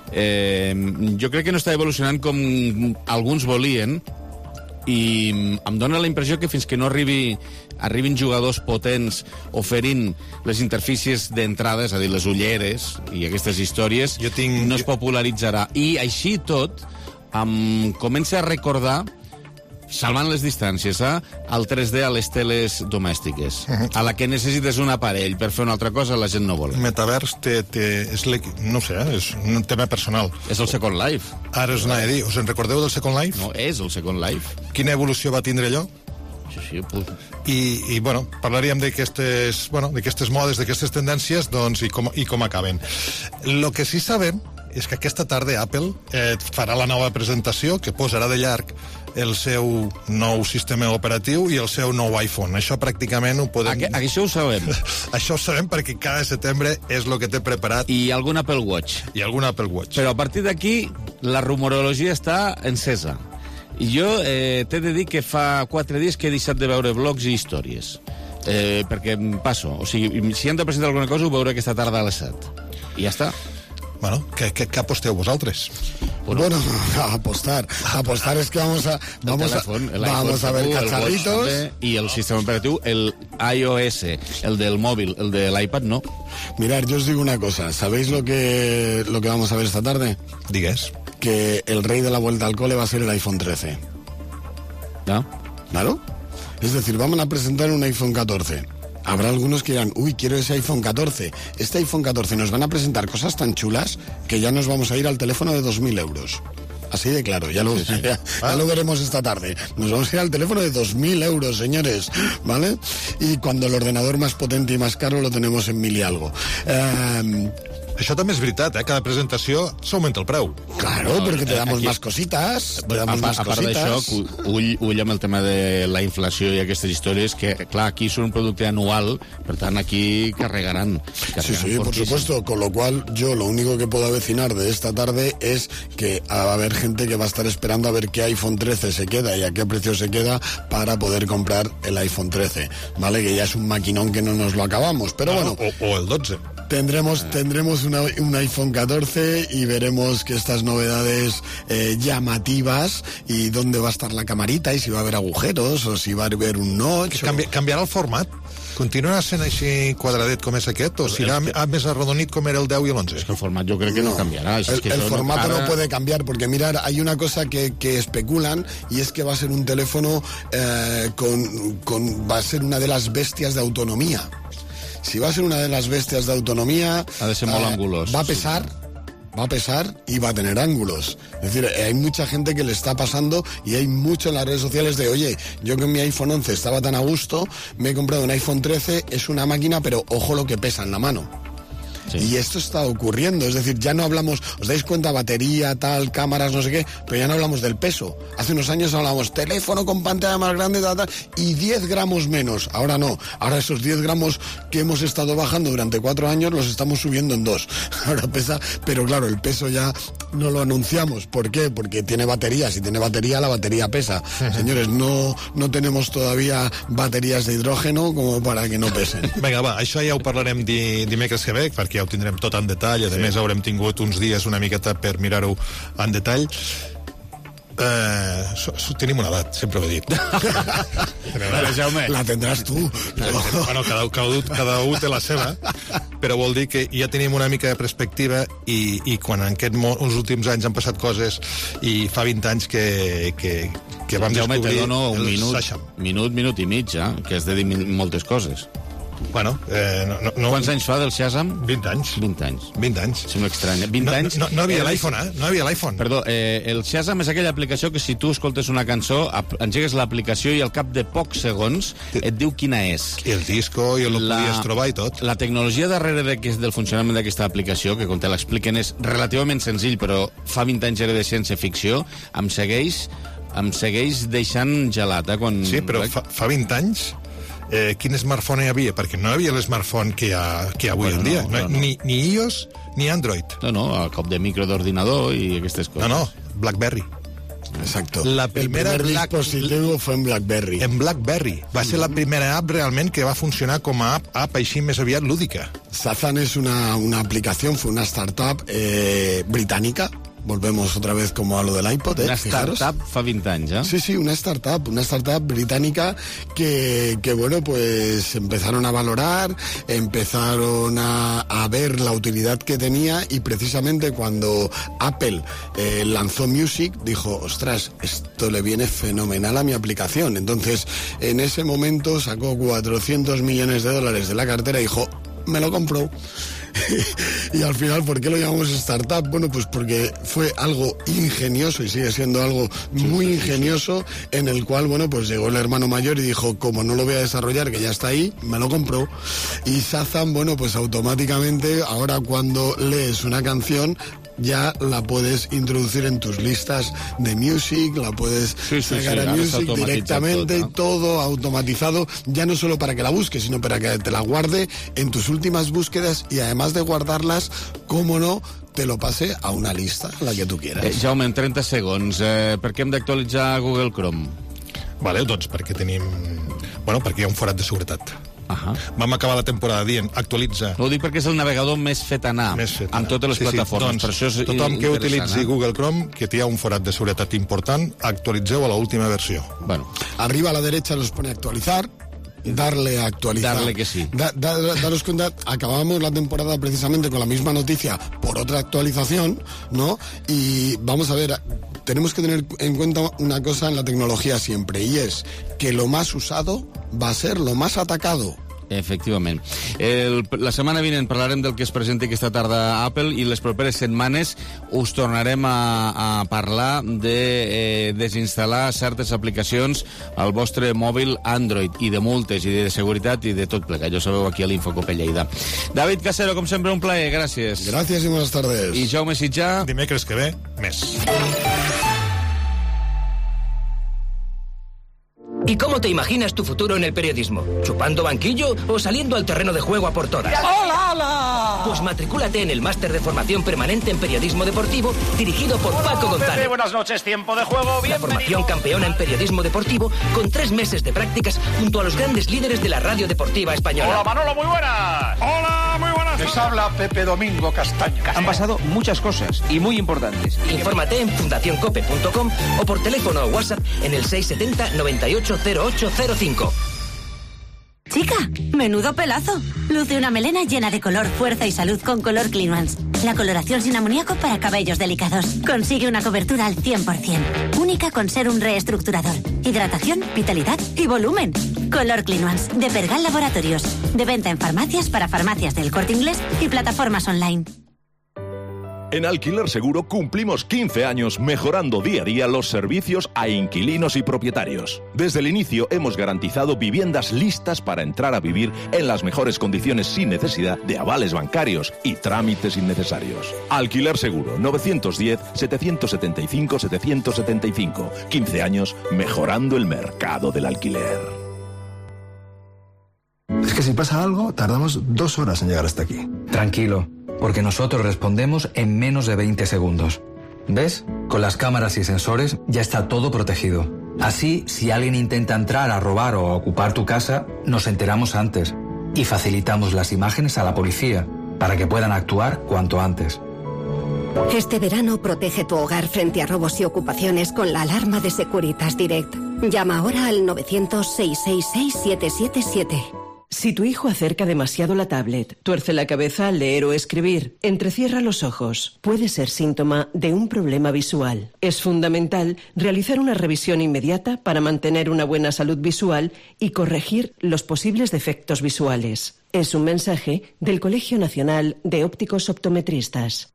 Jo crec que no està evolucionant com alguns volien, i em dóna la impressió que fins que no arribin jugadors potents oferint les interfícies d'entrada, és a dir, les ulleres i aquestes històries, no es popularitzarà. I així tot em comença a recordar, salvant les distàncies, el 3D a les teles domèstiques, a la que necessites un aparell per fer una altra cosa, la gent no vol. Metavers no sé, és un tema personal. És el Second Life. Ara us anava a dir, us en recordeu del Second Life? No, és el Second Life. Quina evolució va tindre allò? Sí, pues... I bueno, parlaríem d'aquestes modes, d'aquestes tendències, doncs, i com acaben. Lo que sí sabem és que aquesta tarda Apple farà la nova presentació, que posarà de llarg el seu nou sistema operatiu i el seu nou iPhone. Això pràcticament ho podem... Això ho sabem. Això ho sabem perquè cada setembre és el que té preparat. I algun Apple Watch. I algun Apple Watch. Però a partir d'aquí la rumorologia està encesa. I jo t'he de dir que fa 4 dies que he deixat de veure blogs i històries. Perquè em passo. O sigui, si han de presentar alguna cosa ho veuré aquesta tarda a les 7. I ja està. Bueno, què aposteu vosaltres? Bueno, apostar es que vamos a ver cacharritos. Y el sistema operativo, el iOS, el del móvil, el del iPad, no. Mirad, yo os digo una cosa. ¿Sabéis lo que vamos a ver esta tarde? Digues. Que el rey de la vuelta al cole va a ser el iPhone 13. ¿No? ¿Claro? Es decir, vamos a presentar un iPhone 14. Habrá algunos que dirán, uy, quiero ese iPhone 14. Este iPhone 14 nos van a presentar cosas tan chulas que ya nos vamos a ir al teléfono de 2.000 euros. Así de claro, ya lo veremos esta tarde. Nos vamos a ir al teléfono de 2.000 euros, señores, ¿vale? Y cuando el ordenador más potente y más caro lo tenemos en 1.000 y algo. Això també és veritat, cada presentació s'augmenta el preu. Claro, perquè te damos más cositas. A part d'això, ull amb el tema de la inflació i aquestes històries, que, clar, aquí és un producte anual, per tant, aquí carregaran. Sí, por supuesto, con lo cual yo lo único que puedo avecinar de esta tarde es que va a haber gente que va a estar esperando a ver qué iPhone 13 se queda y a qué precio se queda para poder comprar el iPhone 13, ¿vale? Que ya es un maquinón que no nos lo acabamos, pero bueno. O el 12. Tendremos un iPhone 14 y veremos que estas novedades llamativas y dónde va a estar la camarita y si va a haver agujeros o si va a haver un notch. Canviarà el format? Continuarà sent així quadradet com és aquest o serà més arrodonit com era el 10 i l'11? És que el format jo crec que no canviarà. El formato no puede cambiar porque mirar, hay una cosa que especulan y es que va a ser un teléfono va a ser una de las bestias de autonomía. Si va a ser una de las bestias de autonomía, ha de ser molt angulós. Va a pesar y va a tener ángulos. Es decir, hay mucha gente que le está pasando y hay mucho en las redes sociales de, oye, yo con mi iPhone 11 estaba tan a gusto, me he comprado un iPhone 13, es una máquina, pero ojo lo que pesa en la mano. Sí. Y esto está ocurriendo, es decir, ya no hablamos, os dais cuenta, batería, tal, cámaras, no sé qué, pero ya no hablamos del peso. Hace unos años hablábamos teléfono con pantalla más grande, tal, y 10 gramos menos. Ahora no, ahora esos 10 gramos que hemos estado bajando durante 4 años los estamos subiendo en 2. Ahora pesa, pero claro, el peso ya no lo anunciamos. ¿Por qué? Porque tiene batería, si tiene batería, la batería pesa. Señores, no tenemos todavía baterías de hidrógeno como para que no pesen. Vinga, va, això ja ho parlarem dimecres que ve, perquè ja ho tindrem tot en detall, a més haurem tingut uns dies una miqueta per mirar-ho en detall. Tenim una edat, sempre ho he dit. La tendràs tu. Bueno, cada un té la seva, però vol dir que ja tenim una mica de perspectiva i quan en uns últims anys han passat coses i fa 20 anys que vam descobrir... Jaume, te dono un minut i mig, que has de dir moltes coses. Bueno, Quants anys fa del Shazam? 20 anys. 20 anys. Sembla estrany. 20 anys... No havia l'iPhone, No havia l'iPhone. Perdó, el Shazam és aquella aplicació que si tu escoltes una cançó, engegues l'aplicació i al cap de pocs segons et diu quina és. I el disco, i el podies trobar i tot. La tecnologia darrere del funcionament d'aquesta aplicació, que com te l'expliquen és relativament senzill, però fa 20 anys era de ciència-ficció, em segueix deixant gelat. Sí, però fa 20 anys... quin smartphone hi havia? Perquè no hi havia l'smartphone que hi ha avui en dia. Ni iOS ni Android. No, a cop de micro d'ordinador i aquestes coses. No, BlackBerry. Exacto. El primer dispositivo fue en BlackBerry. En BlackBerry. Va ser la primera app realment que va funcionar com a app així més aviat lúdica. Shazam es una aplicación, fue una startup británica. Volvemos otra vez como a lo del iPod, Una startup fa 20 anys, Sí, una startup británica que bueno, pues empezaron a valorar, empezaron a ver la utilidad que tenía y precisamente cuando Apple lanzó Music, dijo, ostras, esto le viene fenomenal a mi aplicación. Entonces, en ese momento sacó $400 millones de la cartera y dijo, me lo compro. Y al final, ¿por qué lo llamamos startup? Bueno, pues porque fue algo ingenioso y sigue siendo algo muy ingenioso en el cual, bueno, pues llegó el hermano mayor y dijo, como no lo voy a desarrollar, que ya está ahí, me lo compro. Y Shazam, bueno, pues automáticamente, ahora cuando lees una canción, ya la puedes introducir en tus listas de Music, la puedes sacar a Music directamente, todo automatizado, ya no solo para que la busques, sino para que te la guarde en tus últimas búsquedas y además de guardarlas, cómo no, te lo pase a una lista, la que tu quieras. Jaume, en 30 segons, per què hem d'actualitzar Google Chrome? Vale, doncs perquè tenim... Bueno, perquè hi ha un forat de seguretat. Vam acabar la temporada dient actualitza... Ho dic perquè és el navegador més fet anar amb totes les plataformes. Doncs, per això és tothom que utilitzi Google Chrome, que té un forat de seguretat important, actualitzeu a l'última versió. Bueno. Arriba a la derecha nos pone actualizar. Darle a actualizar. Darle que sí. Daros cuenta, acabamos la temporada precisamente con la misma noticia por otra actualización, ¿no? Y vamos a ver, tenemos que tener en cuenta una cosa en la tecnología siempre, y es que lo más usado va a ser lo más atacado. Efectivament. La setmana vinent parlarem del que es presenta aquesta tarda a Apple i les properes setmanes us tornarem a parlar de desinstal·lar certes aplicacions al vostre mòbil Android i de multes i de seguretat i de tot plegat. Ja ho sabeu aquí a l'Infocope Lleida. David Casero, com sempre, un plaer. Gràcies. Gràcies i buenas tardes. I Jaume Sitjà. Dimecres que ve, més. ¿Y cómo te imaginas tu futuro en el periodismo? ¿Chupando banquillo o saliendo al terreno de juego a por todas? ¡Hola, hola! Pues matricúlate en el máster de formación permanente en periodismo deportivo dirigido por Paco González. Pepe, buenas noches, tiempo de juego, La formación campeona en periodismo deportivo con 3 meses de prácticas junto a los grandes líderes de la radio deportiva española. Hola, Manolo, muy buenas. Hola, muy buenas. Les habla Pepe Domingo Castaño. Han pasado muchas cosas y muy importantes. Infórmate en fundacioncope.com o por teléfono o WhatsApp en el 670 980805. Chica, menudo pelazo. Luce una melena llena de color, fuerza y salud con Color Clean Ones. La coloración sin amoníaco para cabellos delicados. Consigue una cobertura al 100%. Única con serum reestructurador. Hidratación, vitalidad y volumen. Color Clean Ones, de Pergal Laboratorios. De venta en farmacias para farmacias del Corte Inglés y plataformas online. En Alquiler Seguro cumplimos 15 años mejorando día a día los servicios a inquilinos y propietarios. Desde el inicio hemos garantizado viviendas listas para entrar a vivir en las mejores condiciones sin necesidad de avales bancarios y trámites innecesarios. Alquiler Seguro, 910-775-775. 15 años mejorando el mercado del alquiler. Es que si pasa algo, tardamos 2 horas en llegar hasta aquí. Tranquilo, porque nosotros respondemos en menos de 20 segundos. ¿Ves? Con las cámaras y sensores ya está todo protegido. Así, si alguien intenta entrar a robar o a ocupar tu casa, nos enteramos antes y facilitamos las imágenes a la policía para que puedan actuar cuanto antes. Este verano protege tu hogar frente a robos y ocupaciones con la alarma de Securitas Direct. Llama ahora al 900-666-777. Si tu hijo acerca demasiado la tablet, tuerce la cabeza al leer o escribir, entrecierra los ojos, puede ser síntoma de un problema visual. Es fundamental realizar una revisión inmediata para mantener una buena salud visual y corregir los posibles defectos visuales. Es un mensaje del Colegio Nacional de Ópticos Optometristas.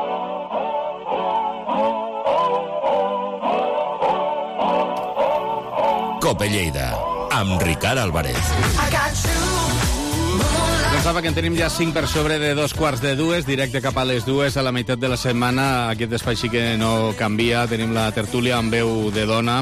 Cope Lleida, amb Ricard Álvarez. Pensava que en tenim ja 5 per sobre de 2:45, directe cap a les 2, a la meitat de la setmana. Aquest espai sí que no canvia, tenim la tertúlia amb veu de dona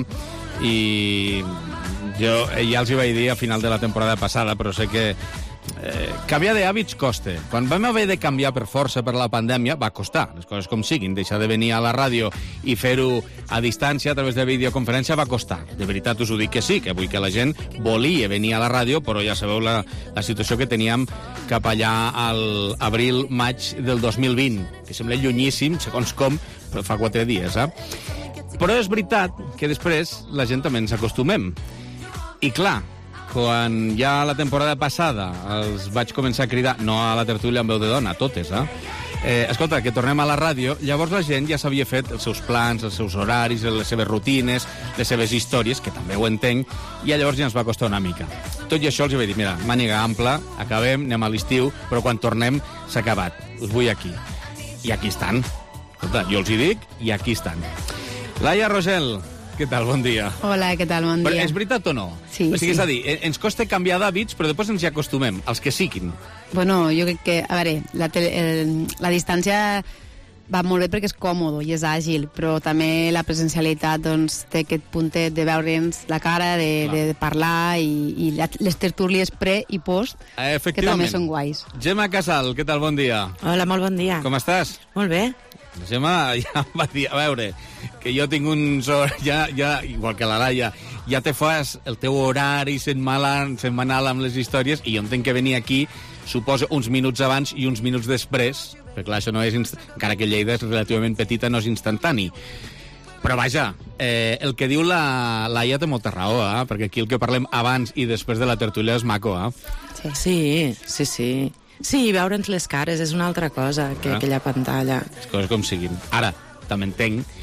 i jo ja els hi vaig dir a final de la temporada passada, però sé que canviar d'hàbits costa. Quan vam haver de canviar per força per la pandèmia, va costar, les coses com siguin. Deixar de venir a la ràdio i fer-ho a distància a través de videoconferència va costar. De veritat us ho dic que sí, que vull que la gent volia venir a la ràdio, però ja sabeu la situació que teníem cap allà al abril-maig del 2020, que sembla llunyíssim, segons com, però fa 4 dies, Però és veritat que després la gent també ens acostumem. I clar, quan ja la temporada passada els vaig començar a cridar, no a la tertúlia amb veu de dona, a totes, escolta, que tornem a la ràdio, llavors la gent ja s'havia fet els seus plans, els seus horaris, les seves rutines, les seves històries, que també ho entenc, i llavors ja ens va costar una mica. Tot i això els vaig dir, mira, màniga ampla, acabem, anem a l'estiu, però quan tornem s'ha acabat. Us vull aquí. I aquí estan. Escolta, jo els hi dic, i aquí estan. Laia Rosel, què tal? Bon dia. Hola, què tal? Bon dia. Però és veritat o no? Sí, o sigui, sí. És a dir, ens costa canviar d'hàbits, però després ens hi acostumem, els que siguin. Bueno, jo crec que, a veure, la distància va molt bé perquè és còmode i és àgil, però també la presencialitat doncs, té aquest puntet de veure'ns la cara, de parlar i les tertúlies pre i post, que també són guais. Gemma Casal, què tal? Bon dia. Hola, molt bon dia. Com estàs? Molt bé. Gemma ja em va dir, a veure, que jo tinc un... Ja, igual que la Laia, ja te fas el teu horari setmanal amb les històries i jo entenc que venir aquí suposa uns minuts abans i uns minuts després, perquè clar, això no és... Encara que Lleida és relativament petita, no és instantani. Però vaja, el que diu la Laia té molta raó, perquè aquí el que parlem abans i després de la tertúlia és maco, Sí. Sí, veure'ns les cares és una altra cosa que aquella pantalla. Les coses com siguin. Ara, també entenc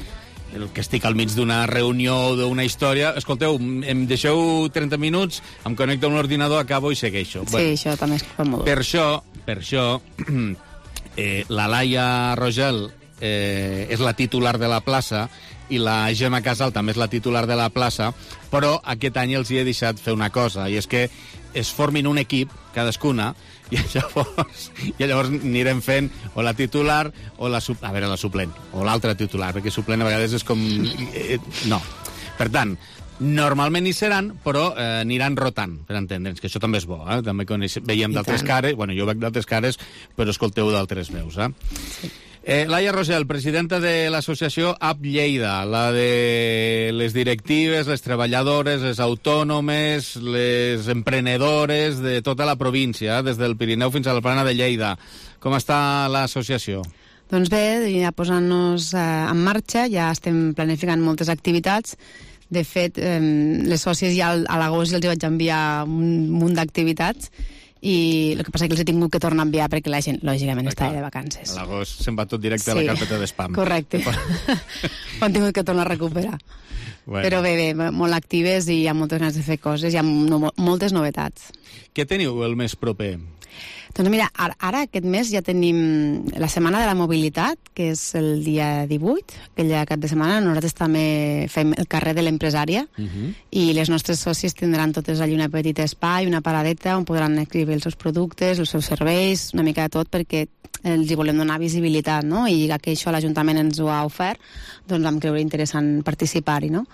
el que estic al mig d'una reunió o d'una història, escolteu, em deixeu 30 minuts, em connecto a un ordinador, acabo i segueixo. Sí, això també és còmode. Per això, la Laia Rogel és la titular de la plaça i la Gemma Casal també és la titular de la plaça, però aquest any els hi he deixat fer una cosa, i és que es formin un equip, cadascuna, i llavors anirem fent o la titular o la suplent, o l'altra titular, perquè suplent a vegades és com... No. Per tant, normalment hi seran, però aniran rotant, per entendre'ns, que això també és bo, també veiem d'altres cares, bueno, jo veig d'altres cares, però escolteu d'altres veus, Sí. Laia Rogel, presidenta de l'associació AP Lleida, la de les directives, les treballadores, les autònomes, les emprenedores de tota la província, des del Pirineu fins a la Plana de Lleida. Com està l'associació? Doncs bé, ja posant-nos en marxa, ja estem planificant moltes activitats. De fet, les sòcies ja a l'agost els vaig enviar un munt d'activitats, i el que passa és que els he tingut que tornar a enviar perquè la gent, lògicament, està de vacances. A l'agost se'n va tot directe a la carpeta d'espam. Correcte. Ho han tingut que tornar a recuperar. Bueno. Però bé, molt actives i hi ha moltes ganes de fer coses, hi ha moltes novetats. Què teniu el mes proper? Doncs mira, ara aquest mes ja tenim la Setmana de la Mobilitat, que és el dia 18, aquell cap de setmana. Nosaltres també fem el carrer de l'empresària i les nostres sòcies tindran totes allà un petit espai, una paradeta on podran escriure els seus productes, els seus serveis, una mica de tot, perquè els hi volem donar visibilitat, no? I ja que això l'Ajuntament ens ho ha ofert, doncs vam creure interessant participar-hi, no?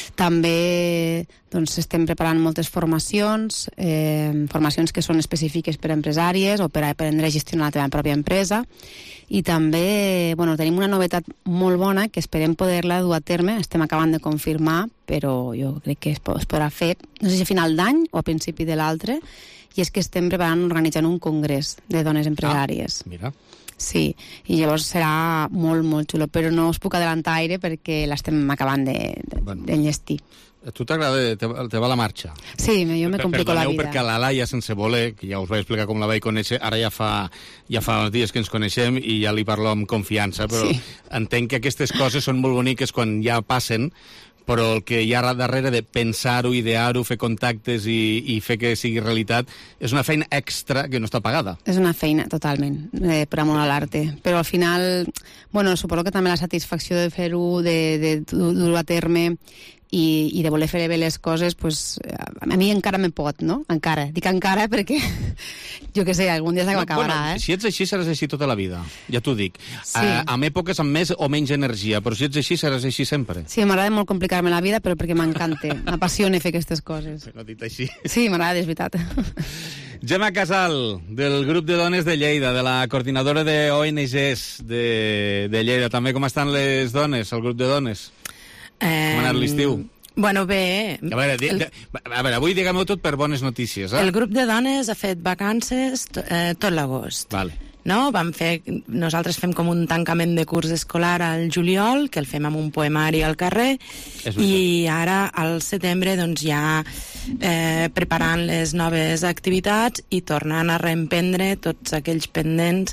També doncs, estem preparant moltes formacions, formacions que són específiques per a empresàries o per aprendre a gestionar la teva pròpia empresa, i també tenim una novetat molt bona que esperem poder-la dur a terme, estem acabant de confirmar, però jo crec que es podrà fer, no sé si a final d'any o a principi de l'altre, i és que estem organitzant un congrés de dones empresàries. Mira. Sí, i llavors serà molt, molt xulo, però no us puc adelantar gaire perquè l'estem acabant d'enllestir. A tu t'agrada, te va la marxa? Sí, jo me complico la vida. Perquè la Laia, sense voler, que ja us vaig explicar com la vaig conèixer, ara ja fa uns dies que ens coneixem i ja li parlo amb confiança, però entenc que aquestes coses són molt boniques quan ja passen, però el que hi ha darrere de pensar-ho, idear-ho, fer contactes i fer que sigui realitat, és una feina extra que no està pagada. És una feina, totalment, per amor a l'arte. Però al final, suposo que també la satisfacció de fer-ho, de dur-ho a terme i de voler fer bé les coses, pues, a mi encara me pot, no? Encara. Dic encara perquè, jo què sé, algun dia s'acabarà, Si ets així, seràs així tota la vida, ja t'ho dic. Sí. Amb èpoques amb més o menys energia, però si ets així, seràs així sempre. Sí, m'agrada molt complicar-me la vida, però perquè m'encanta. M'apassiona fer aquestes coses. No dit així. Sí, m'agrada, és veritat. Gemma Casal, del grup de dones de Lleida, de la coordinadora de ONGs de Lleida. També com estan les dones, el grup de dones? Com ha anat l'estiu? Bueno, bé... A veure, avui diguem-ho tot per bones notícies, El grup de dones ha fet vacances tot l'agost. Vale. No? Nosaltres fem com un tancament de curs escolar al juliol, que el fem amb un poemari al carrer, i ara al setembre doncs ja preparant les noves activitats i tornant a reemprendre tots aquells pendents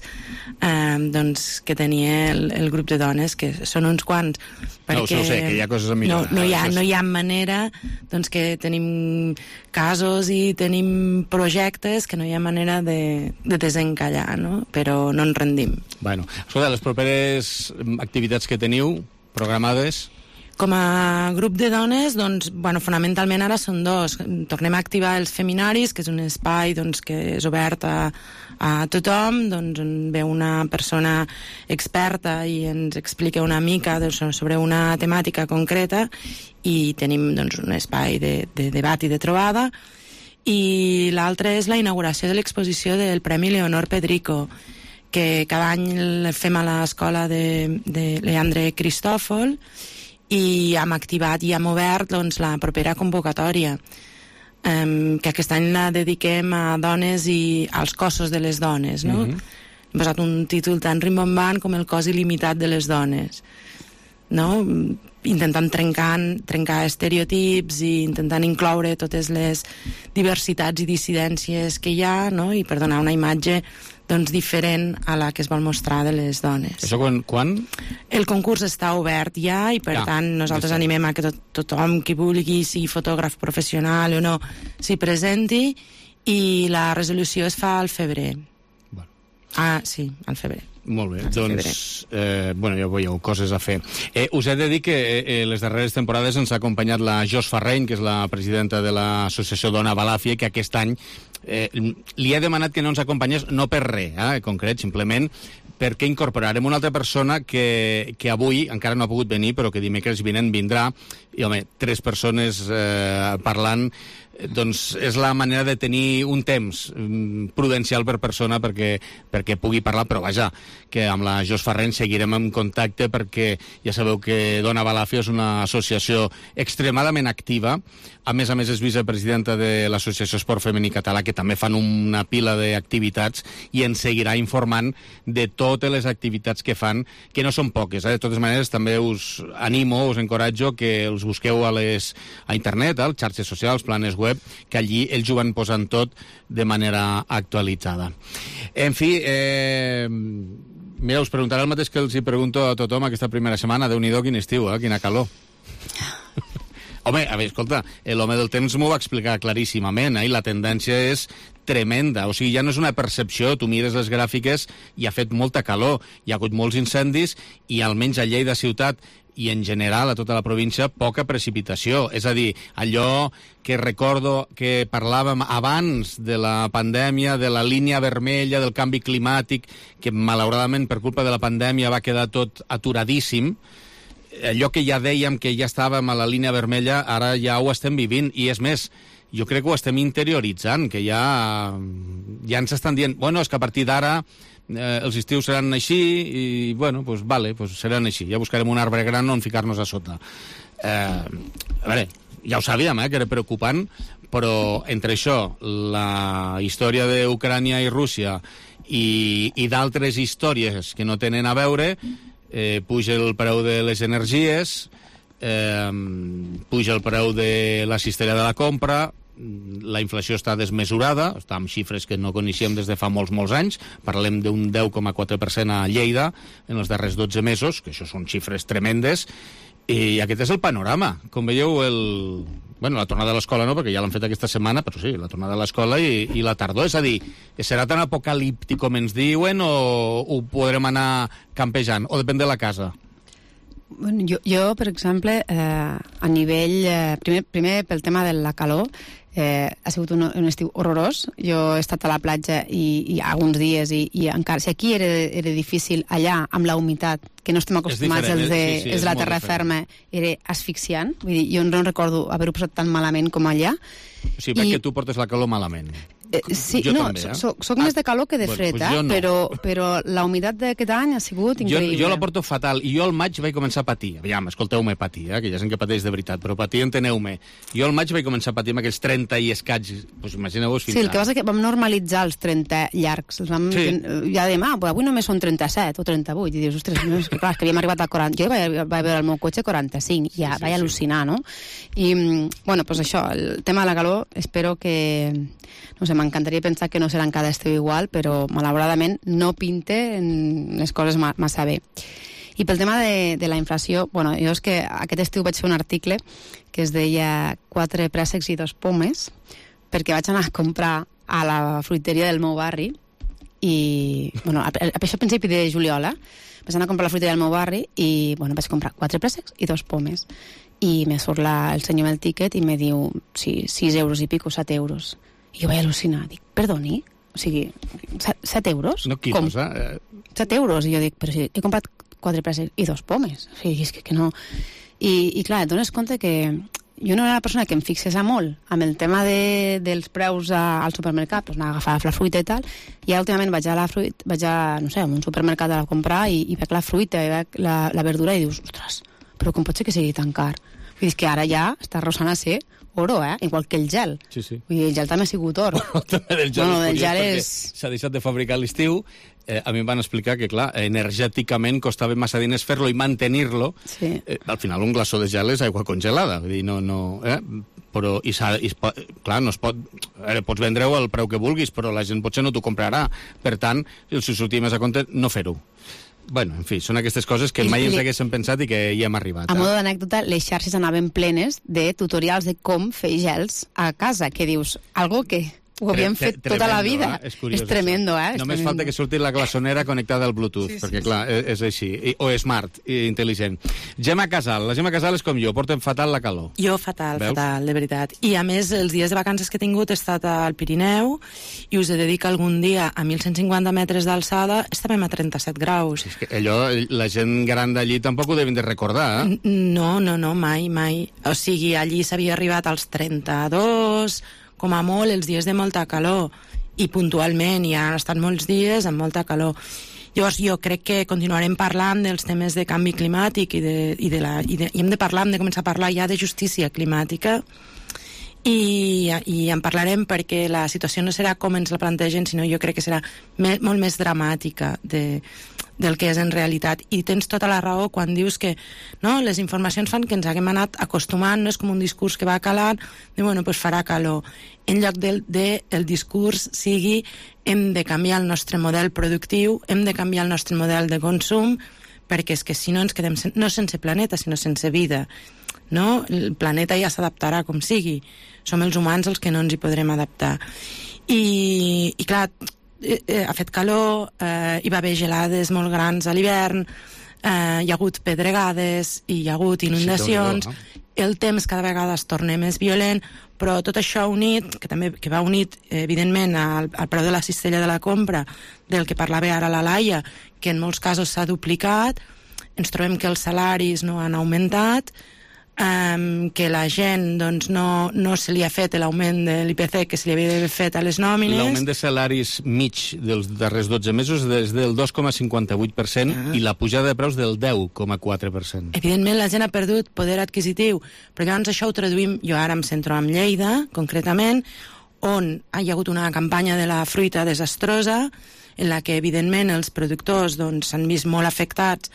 que tenia el grup de dones, que són uns quants. No, ho sé, que hi ha coses a millorar. No hi ha manera, doncs que tenim casos i tenim projectes que no hi ha manera de desencallar, no? Però no ens rendim. Bueno, escolta, les properes activitats que teniu programades? Com a grup de dones, doncs, fonamentalment ara són dos. Tornem a activar els feminaris, que és un espai que és obert a tothom, doncs on ve una persona experta i ens explica una mica sobre una temàtica concreta, i tenim un espai de debat i de trobada. I l'altre és la inauguració de l'exposició del Premi Leonor Pedrico, que cada any el fem a l'escola de Leandre Cristòfol, i hem activat i hem obert la propera convocatòria, que aquest any la dediquem a dones i als cossos de les dones, no? Hem posat un títol tan rimbombant com el cos il·limitat de les dones, no? Intentant trencar estereotips i intentant incloure totes les diversitats i dissidències que hi ha, no? I per donar una imatge doncs, diferent a la que es vol mostrar de les dones. Això quan? El concurs està obert ja i per tant nosaltres animem a que tothom qui vulgui, sigui fotògraf professional o no, s'hi presenti, i la resolució es fa al febrer. Sí, al febrer. Molt bé, doncs, ja veieu, coses a fer. Us he de dir que les darreres temporades ens ha acompanyat la Jos Farreny, que és la presidenta de l'associació Dona Balàfia, que aquest any li he demanat que no ens acompanyés, no per res, en concret, simplement perquè incorporarem una altra persona que avui encara no ha pogut venir, però que dimecres vinent vindrà, i home, 3 persones parlant, doncs és la manera de tenir un temps prudencial per persona perquè pugui parlar, però vaja, que amb la Jos Farreny seguirem en contacte perquè ja sabeu que Dona Balàfia és una associació extremadament activa, a més és vicepresidenta de l'Associació Esport Femení Català, que també fan una pila d'activitats i ens seguirà informant de totes les activitats que fan, que no són poques. De totes maneres, també us animo, us encoratjo que els busqueu a internet, a les xarxes socials, planes web, que allí ells ho van posant tot de manera actualitzada. En fi, mira, us preguntaré el mateix que els hi pregunto a tothom aquesta primera setmana. Déu-n'hi-do, quin estiu, quina calor. Home, a veure, escolta, l'home del temps m'ho va explicar claríssimament, i la tendència és tremenda, o sigui, ja no és una percepció, tu mires les gràfiques i ha fet molta calor, hi ha hagut molts incendis i almenys a Lleida ciutat i en general a tota la província poca precipitació, és a dir, allò que recordo que parlàvem abans de la pandèmia, de la línia vermella, del canvi climàtic, que malauradament per culpa de la pandèmia va quedar tot aturadíssim, allò que ja dèiem que ja estàvem a la línia vermella, ara ja ho estem vivint, i és més, jo crec que ho estem interioritzant, que ja ens estan dient, bueno, és que a partir d'ara els estius seran així, i bueno, doncs vale, seran així, ja buscarem un arbre gran on ficar-nos a sota. A veure, ja ho sabíem, que era preocupant, però entre això, la història d'Ucrània i Rússia i d'altres històries que no tenen a veure, puja el preu de les energies, puja el preu de la cistella de la compra, la inflació està desmesurada, està amb xifres que no coneixíem des de fa molts anys, parlem d'un 10,4% a Lleida en els darrers 12 mesos, que això són xifres tremendes, i aquest és el panorama. Com veieu, la tornada a l'escola no, perquè ja l'han fet aquesta setmana, però sí, la tornada a l'escola i la tardor, és a dir, serà tan apocalíptic com ens diuen o ho podrem anar campejant, o depèn de la casa? Bueno, jo, per exemple, a nivell... Primer, pel tema de la calor, ha sigut un estiu horrorós. Jo he estat a la platja i alguns dies i encara... Si aquí era difícil, allà, amb la humitat, que no estem acostumats als de la terra ferma, era asfixiant. Vull dir, jo no recordo haver-ho passat tan malament com allà. O sigui, perquè tu portes la calor malament. Sí, no, soc més de calor que de fred, però la humitat d'aquest any ha sigut increïble. Jo la porto fatal, i jo al maig vaig començar a patir. Aviam, escolteu-me patir, que hi ha gent que pateix de veritat, però patir, enteneu-me. Jo al maig vaig començar a patir amb aquells 30 i escaig, doncs imagineu-vos fins Sí, el que passa és que vam normalitzar els 30 llargs. Ja dèiem, avui només són 37 o 38, i dius, ostres, no, és que clar, que havíem arribat a 40. Jo vaig veure el meu cotxe 45, ja vaig al·lucinar, no? I, bueno, doncs això, el tema de la calor, espero que... No sé, m'encantaria pensar que no seran cada estiu igual, però malauradament no pinte les coses massa bé. I pel tema de la inflació, bueno, jo és que aquest estiu vaig fer un article que es deia 4 préssecs i 2 pomes, perquè vaig anar a comprar a la fruiteria del meu barri i, bueno, això a principi de juliol, vaig anar a comprar a la fruiteria del meu barri i, bueno, vaig comprar 4 préssecs i 2 pomes. I me surt el senyor amb el tíquet i me diu, sí, 6 euros i pico, 7 euros. I jo vaig al·lucinar, dic, perdoni? O sigui, 7 euros? No quilos, 7 euros, i jo dic, però si he comprat 4 préssecs i 2 pomes, o sigui, és que no... I clar, et dones compte que jo no era una persona que em fixés molt amb el tema dels preus al supermercat, doncs anar a agafar la fruita i tal, i ara últimament vaig a no sé, a un supermercat a comprar i veig la fruita i veig la verdura i dius, ostres, però com pot ser que sigui tan car? Vull dir que ara ja està arrossant a ser oro, igual que el gel. Sí, sí. Vull dir, el gel també ha sigut or. El gel s'ha deixat de fabricar a l'estiu. A mi em van explicar que, clar, energèticament costava massa diners fer-lo i mantenir-lo. Sí. Al final, un glaçó de gel és aigua congelada. Vull dir, no... però clar, no es pot, pots vendre-ho al preu que vulguis, però la gent potser no t'ho comprarà. Per tant, si sortir més a compte, no fer-ho. Bueno, en fi, són aquestes coses que mai ens haguéssim pensat i que hi hem arribat. A modo d'anècdota, les xarxes anaven plenes de tutorials de com fer gels a casa, que dius, algo que ho havíem fet tota la vida. És curiós. És tremendo, Només falta que surti la glaçonera connectada al Bluetooth, perquè, clar, és així. O smart, i intel·ligent. Gemma Casal. La Gemma Casal és com jo, portem fatal la calor. Jo fatal, de veritat. I, a més, els dies de vacances que he tingut he estat al Pirineu i us he de dir que algun dia a 1.150 metres d'alçada estàvem a 37 graus. És que allò, la gent gran d'allí tampoc ho devien de recordar, eh? No, mai. O sigui, allí s'havia arribat als 32... com a molt, els dies de molta calor, i puntualment, i han estat molts dies amb molta calor. Llavors, jo crec que continuarem parlant dels temes de canvi climàtic i hem de començar a parlar ja de justícia climàtica, i en parlarem perquè la situació no serà com ens la plantegen, sinó jo crec que serà molt més dramàtica del que és en realitat. I tens tota la raó quan dius que les informacions fan que ens haguem anat acostumant, no és com un discurs que va calant, de bueno, pues farà calor. En lloc del discurs sigui hem de canviar el nostre model productiu, hem de canviar el nostre model de consum, perquè és que si no ens quedem no sense planeta, sinó sense vida. No? El planeta ja s'adaptarà com sigui. Som els humans els que no ens hi podrem adaptar. I clar, ha fet calor, hi va haver gelades molt grans a l'hivern, hi ha hagut pedregades, hi ha hagut inundacions, el temps cada vegada es torna més violent, però tot això unit, que va unit evidentment al preu de la cistella de la compra, del que parlava ara la Laia, que en molts casos s'ha duplicat, ens trobem que els salaris no han augmentat, que la gent doncs, no se li ha fet l'augment de l'IPC que se li havia d'haver fet a les nòmines. L'augment de salaris mig dels darrers 12 mesos és del 2,58% i la pujada de preus del 10,4%. Evidentment la gent ha perdut poder adquisitiu, però llavors això ho traduïm, jo ara em centro en Lleida, concretament, on hi ha hagut una campanya de la fruita desastrosa, en la que evidentment els productors s'han vist molt afectats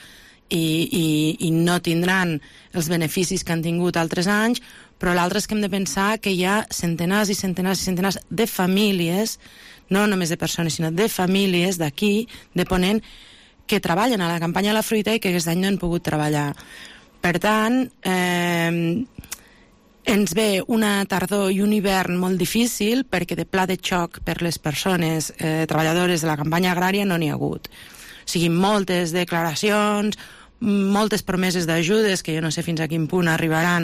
i no tindran els beneficis que han tingut altres anys, però l'altre és que hem de pensar que hi ha centenars i centenars i centenars de famílies, no només de persones, sinó de famílies d'aquí, de Ponent, que treballen a la campanya de la fruita i que aquest any no han pogut treballar. Per tant, ens ve una tardor i un hivern molt difícil perquè de pla de xoc per les persones treballadores de la campanya agrària no n'hi ha hagut. O sigui, moltes declaracions, moltes promeses d'ajudes que jo no sé fins a quin punt arribaran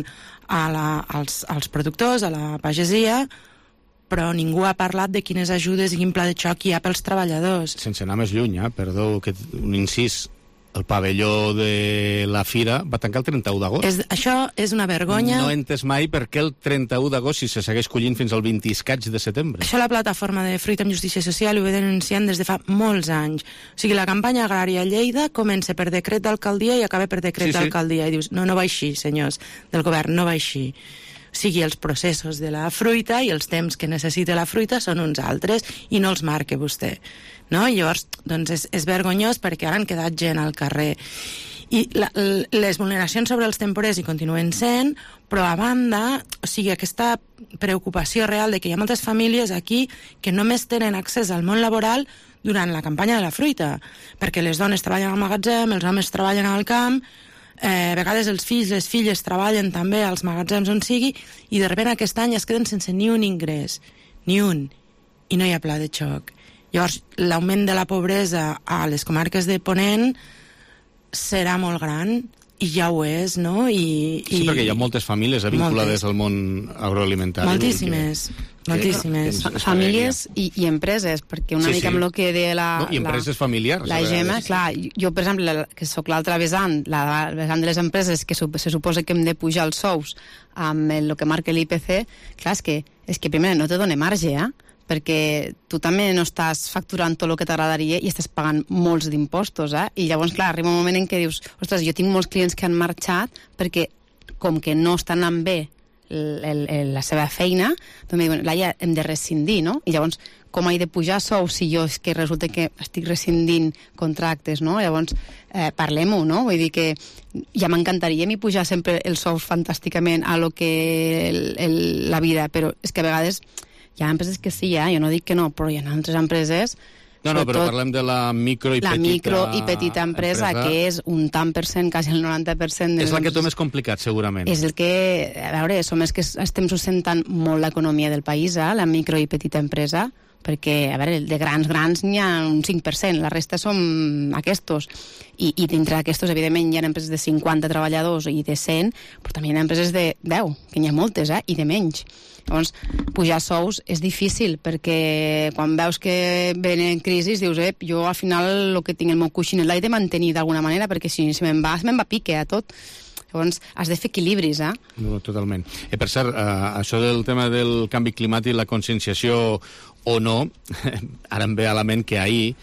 als productors, a la pagesia, però ningú ha parlat de quines ajudes i quin pla de xoc hi ha pels treballadors. Sense anar més lluny, perdó, un incís, el pavelló de la Fira va tancar el 31 d'agost. Això és una vergonya. No he entès mai per què el 31 d'agost si se segueix collint fins al 20 i escaig de setembre. Això la plataforma de Fruita amb Justícia Social ho ve denunciant des de fa molts anys. O sigui, la campanya agrària a Lleida comença per decret d'alcaldia i acaba per decret d'alcaldia. I dius, no va així, senyors del govern, no va així. O sigui, els processos de la fruita i els temps que necessita la fruita són uns altres i no els marca vostè. No? I llavors, doncs és vergonyós perquè ara han quedat gent al carrer. I les vulneracions sobre els temporers hi continuen sent, però a banda, o sigui, aquesta preocupació real de que hi ha moltes famílies aquí que només tenen accés al món laboral durant la campanya de la fruita, perquè les dones treballen al magatzem, els homes treballen al camp, a vegades els fills, les filles treballen també als magatzems on sigui, i de sobte aquest any es queden sense ni un ingrés, ni un, i no hi ha pla de xoc. Llavors, l'augment de la pobresa a les comarques de Ponent serà molt gran, i ja ho és, no? Sí, perquè hi ha moltes famílies vinculades al món agroalimentari. Moltíssimes. Famílies i empreses, perquè una mica amb el que deia la... I empreses familiars. La Gemma, clar, jo, per exemple, que sóc l'altra vessant, la vessant de les empreses, que se suposa que hem de pujar els sous amb el que marca l'IPC, clar, és que primer no te dona marge, perquè tu també no estàs facturant tot el que t'agradaria i estàs pagant molts d'impostos, I llavors, clar, arriba un moment en què dius, ostres, jo tinc molts clients que han marxat perquè, com que no estan anant bé la seva feina, doncs em diuen, Laia, hem de rescindir, no? I llavors, com he de pujar sous si jo és que resulta que estic rescindint contractes, no? Llavors, parlem-ho, no? Vull dir que ja m'encantaria mi pujar sempre els sous fantàsticament a lo que la vida, però és que a vegades hi ha empreses que sí, jo no dic que no, però hi ha altres empreses... No, però parlem de la micro i petita... La micro i petita empresa, que és un tant per cent, quasi el 90%... És la que té més complicat, segurament. És el que, a veure, som els que estem sustentant molt l'economia del país, la micro i petita empresa, perquè, a veure, de grans n'hi ha un 5%, la resta som aquests. I dintre d'aquestos, evidentment, hi ha empreses de 50 treballadors i de 100, però també hi ha empreses de 10, que n'hi ha moltes, i de menys. Llavors, pujar sous és difícil, perquè quan veus que venen crisis, dius, jo al final el que tinc el meu coixinet l'he de mantenir d'alguna manera, perquè si me'n va pique a tot. Llavors, has de fer equilibris, No, totalment. Per cert, això del tema del canvi climàtic, la conscienciació o no, ara em ve a la ment que ahir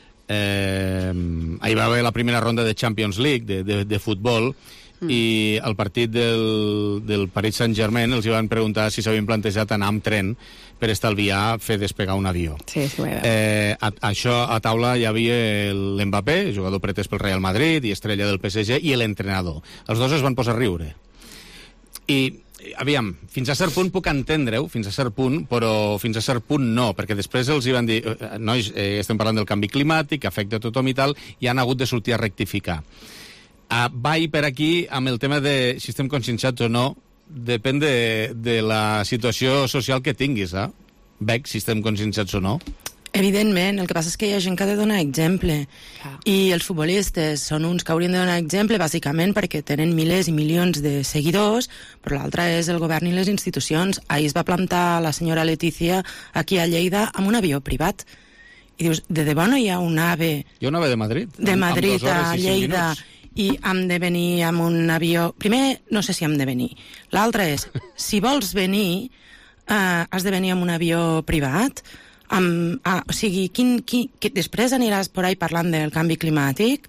va haver la primera ronda de Champions League, de futbol, i al partit del Paris Saint-Germain els van preguntar si s'havien plantejat anar amb tren per estalviar fer despegar un avió. Sí, això a taula hi havia l'Mbappé, jugador pretès pel Real Madrid i estrella del PSG, i l'entrenador. Els dos es van posar a riure. I, aviam, fins a cert punt puc entendre-ho, fins a cert punt, però fins a cert punt no, perquè després els hi van dir, nois, estem parlant del canvi climàtic, que afecta a tothom i tal, i han hagut de sortir a rectificar. Vaig per aquí amb el tema de si estem conscienciats o no, depèn de la situació social que tinguis, Bec, si estem conscienciats o no. Evidentment, el que passa és que hi ha gent que ha de donar exemple. I els futbolistes són uns que haurien de donar exemple, bàsicament perquè tenen milers i milions de seguidors, però l'altre és el govern i les institucions. Ahir es va plantar la senyora Letícia aquí a Lleida amb un avió privat. I dius, de debò no hi ha un AVE... Hi ha un AVE de Madrid? De Madrid a Lleida... I hem de venir amb un avió... Primer, no sé si hem de venir. L'altre és, si vols venir, has de venir amb un avió privat. O sigui, després aniràs por ahí parlant del canvi climàtic?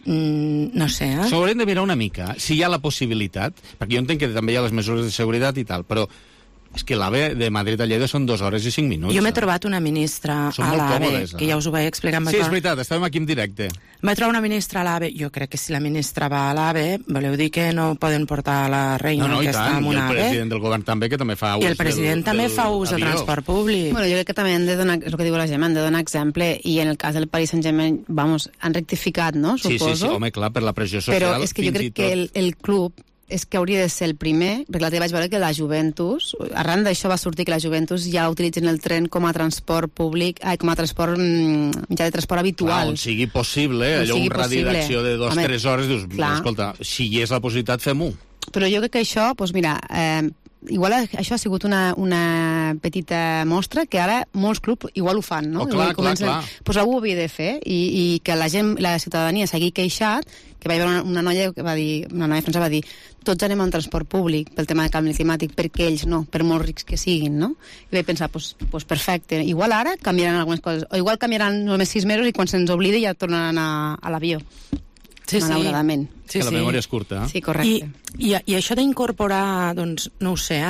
No sé, S'ho haurem de mirar una mica, si hi ha la possibilitat, perquè jo entenc que també hi ha les mesures de seguretat i tal, però és que l'AVE de Madrid a Lleida són 2 hores i 5 minuts. Jo m'he trobat una ministra a l'AVE, que ja us ho vaig explicar. Sí, és veritat, estàvem aquí en directe. Vaig trobar una ministra a l'AVE. Jo crec que si la ministra va a l'AVE, voleu dir que no poden portar la reina aquesta amb una AVE? I el president del govern també, que també fa ús. I el president també fa ús del transport públic. Bueno, jo crec que també han de donar, és el que diu la Gemma, han de donar exemple, i en el cas del Paris Saint-Germain, han rectificat, no? Suposo. Sí, home, clar, per la pressió social. Però és que jo crec que el club és que hauria de ser el primer, perquè l'altre dia vaig veure que la Juventus, arran d'això va sortir que la Juventus ja utilitzen el tren com a transport públic, com a transport, mitjà de transport habitual. Clar, on sigui possible, allò un radi d'acció de 2-3 hores, dius, escolta, si hi és la possibilitat, fem-ho. Però jo crec que això, doncs mira, igual això ha sigut una petita mostra que ara molts clubs igual ho fan, no? Clar. Doncs algú ho havia de fer i que la gent, la ciutadania s'hagi queixat, que va haver una noia que va dir, una noia francesa va dir, tots anem en transport públic pel tema del canvi climàtic, perquè ells no, per molt rics que siguin, no? I vaig pensar, doncs perfecte, igual ara canviaran algunes coses, o igual canviaran només 6 mesos i quan se'ns oblidi ja tornaran a l'avió. Sí, malauradament. Sí, la memòria és curta. Sí, correcte. I això d'incorporar, doncs, no ho sé,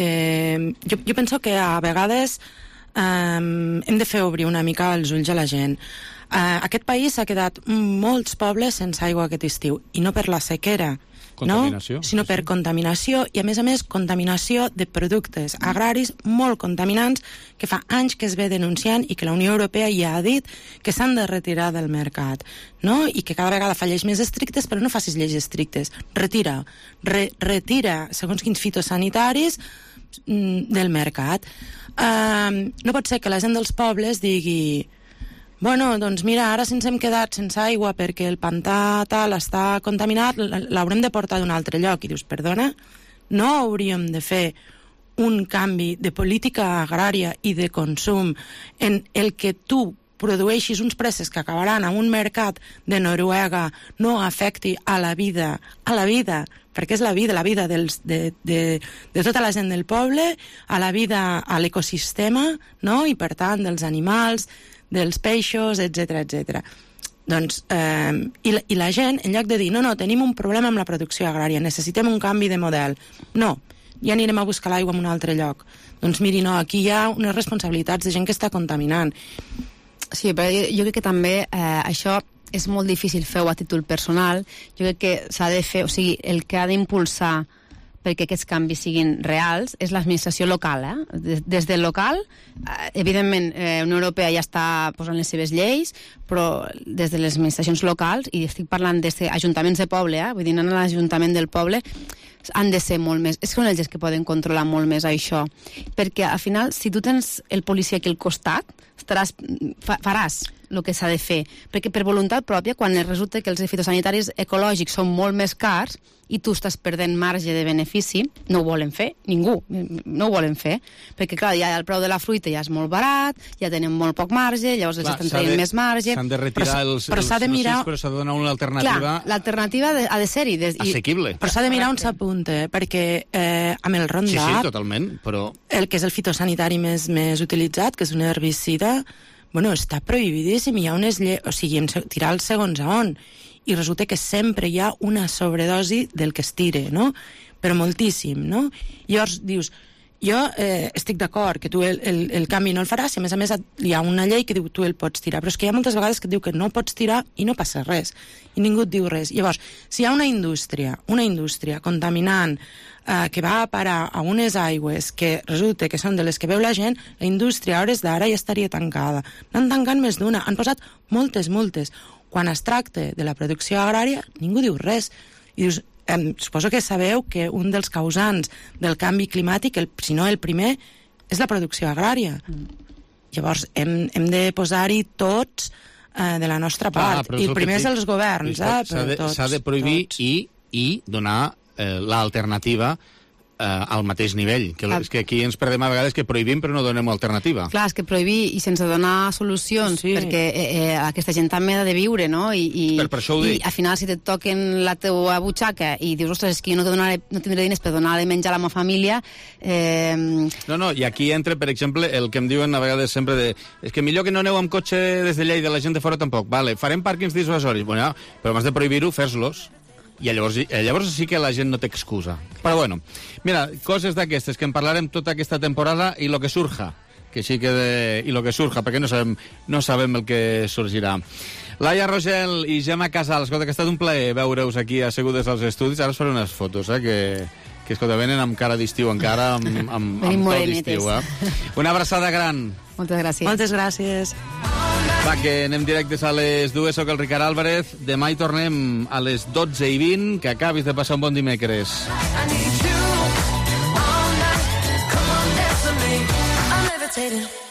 jo penso que a vegades hem de fer obrir una mica els ulls a la gent. Aquest país ha quedat molts pobles sense aigua aquest estiu, i no per la sequera, sinó per contaminació, i a més contaminació de productes agraris molt contaminants que fa anys que es ve denunciant i que la Unió Europea ja ha dit que s'han de retirar del mercat, no? I que cada vegada fa lleis més estrictes, però no facis lleis estrictes, retira segons quins fitosanitaris del mercat. No pot ser que la gent dels pobles digui, bueno, doncs mira, ara si ens hem quedat sense aigua perquè el pantà tal està contaminat, l'haurem de portar d'un altre lloc. I dius, perdona, no hauríem de fer un canvi de política agrària i de consum en el que tu produeixis uns precis que acabaran a un mercat de Noruega no afecti a la vida, perquè és la vida de tota la gent del poble, a la vida, a l'ecosistema, no? I per tant dels animals, dels peixos, etc. Doncs, i la gent, en lloc de dir, no, tenim un problema amb la producció agrària, necessitem un canvi de model. No, ja anirem a buscar l'aigua en un altre lloc. Doncs miri, no, aquí hi ha unes responsabilitats de gent que està contaminant. Sí, però jo crec que també això és molt difícil fer-ho a títol personal. Jo crec que s'ha de fer, o sigui, el que ha d'impulsar perquè aquests canvis siguin reals és l'administració local. Des del local, evidentment, la Unió Europea ja està posant les seves lleis, però des de les administracions locals, i estic parlant d'ajuntaments de poble, vull dir, anant a l'Ajuntament del poble, han de ser molt més... És que són ells que poden controlar molt més això. Perquè, al final, si tu tens el policia aquí al costat, faràs el que s'ha de fer. Perquè per voluntat pròpia, quan resulta que els fitosanitaris ecològics són molt més cars i tu estàs perdent marge de benefici, no ho volen fer, ningú, no ho volen fer. Perquè, clar, ja el preu de la fruita ja és molt barat, ja tenen molt poc marge, llavors els estan traient més marge... S'han de retirar els però s'ha de mirar... però s'ha de donar una alternativa... Clar, l'alternativa ha de ser-hi... assequible. Però s'ha de mirar on s'apunta, perquè amb el Roundup... Sí, totalment, però... El que és el fitosanitari més utilitzat, que és un herbicida, bueno, està prohibidíssim, hi ha unes lleis... O sigui, tirar els segons a on... I resulta que sempre hi ha una sobredosi del que es tira, no? Però moltíssim, no? Llavors dius, jo estic d'acord que tu el canvi no el faràs, i a més hi ha una llei que diu tu el pots tirar, però és que hi ha moltes vegades que et diu que no pots tirar i no passa res, i ningú et diu res. Llavors, si hi ha una indústria contaminant que va a parar a unes aigües que resulta que són de les que veu la gent, la indústria a hores d'ara ja estaria tancada. N'han tancat més d'una, han posat moltes multes. Quan es tracta de la producció agrària, ningú diu res. I dius, suposo que sabeu que un dels causants del canvi climàtic, si no el primer, és la producció agrària. Llavors, hem de posar-hi tots de la nostra part. I el primer és els governs. S'ha de prohibir i donar l'alternativa al mateix nivell. És que aquí ens perdem a vegades que prohibim però no donem alternativa. Clar, és que prohibir i sense donar solucions, perquè aquesta gent també ha de viure, no? I al final, si et toquen la teua butxaca i dius, ostres, és que jo no tindré diners per donar de menjar a la meva família... No, i aquí entra, per exemple, el que em diuen a vegades sempre és que millor que no aneu amb cotxe des de Lleida, la gent de fora tampoc. Vale, farem pàrquings dissuasoris. Bueno, però m'has de prohibir-ho, fes-los. I llavors sí que la gent no té excusa. Però bueno, mira, coses d'aquestes que en parlarem tota aquesta temporada i lo que surja, i lo que surja, perquè no sabem el que sorgirà. Laia Rogel i Gemma Casal, escolta, que ha estat un plaer veure-us aquí assegudes als estudis. Ara us faré unes fotos, que escolta, venen amb cara d'estiu encara, amb tot d'estiu. Una abraçada gran. Moltes gràcies. Moltes gràcies. Va, que anem directes a les 2, soc el Ricard Álvarez. Demà hi tornem a les 12:20, que acabis de passar un bon dimecres. I need you all night. Come on, dance with me. I'm levitating.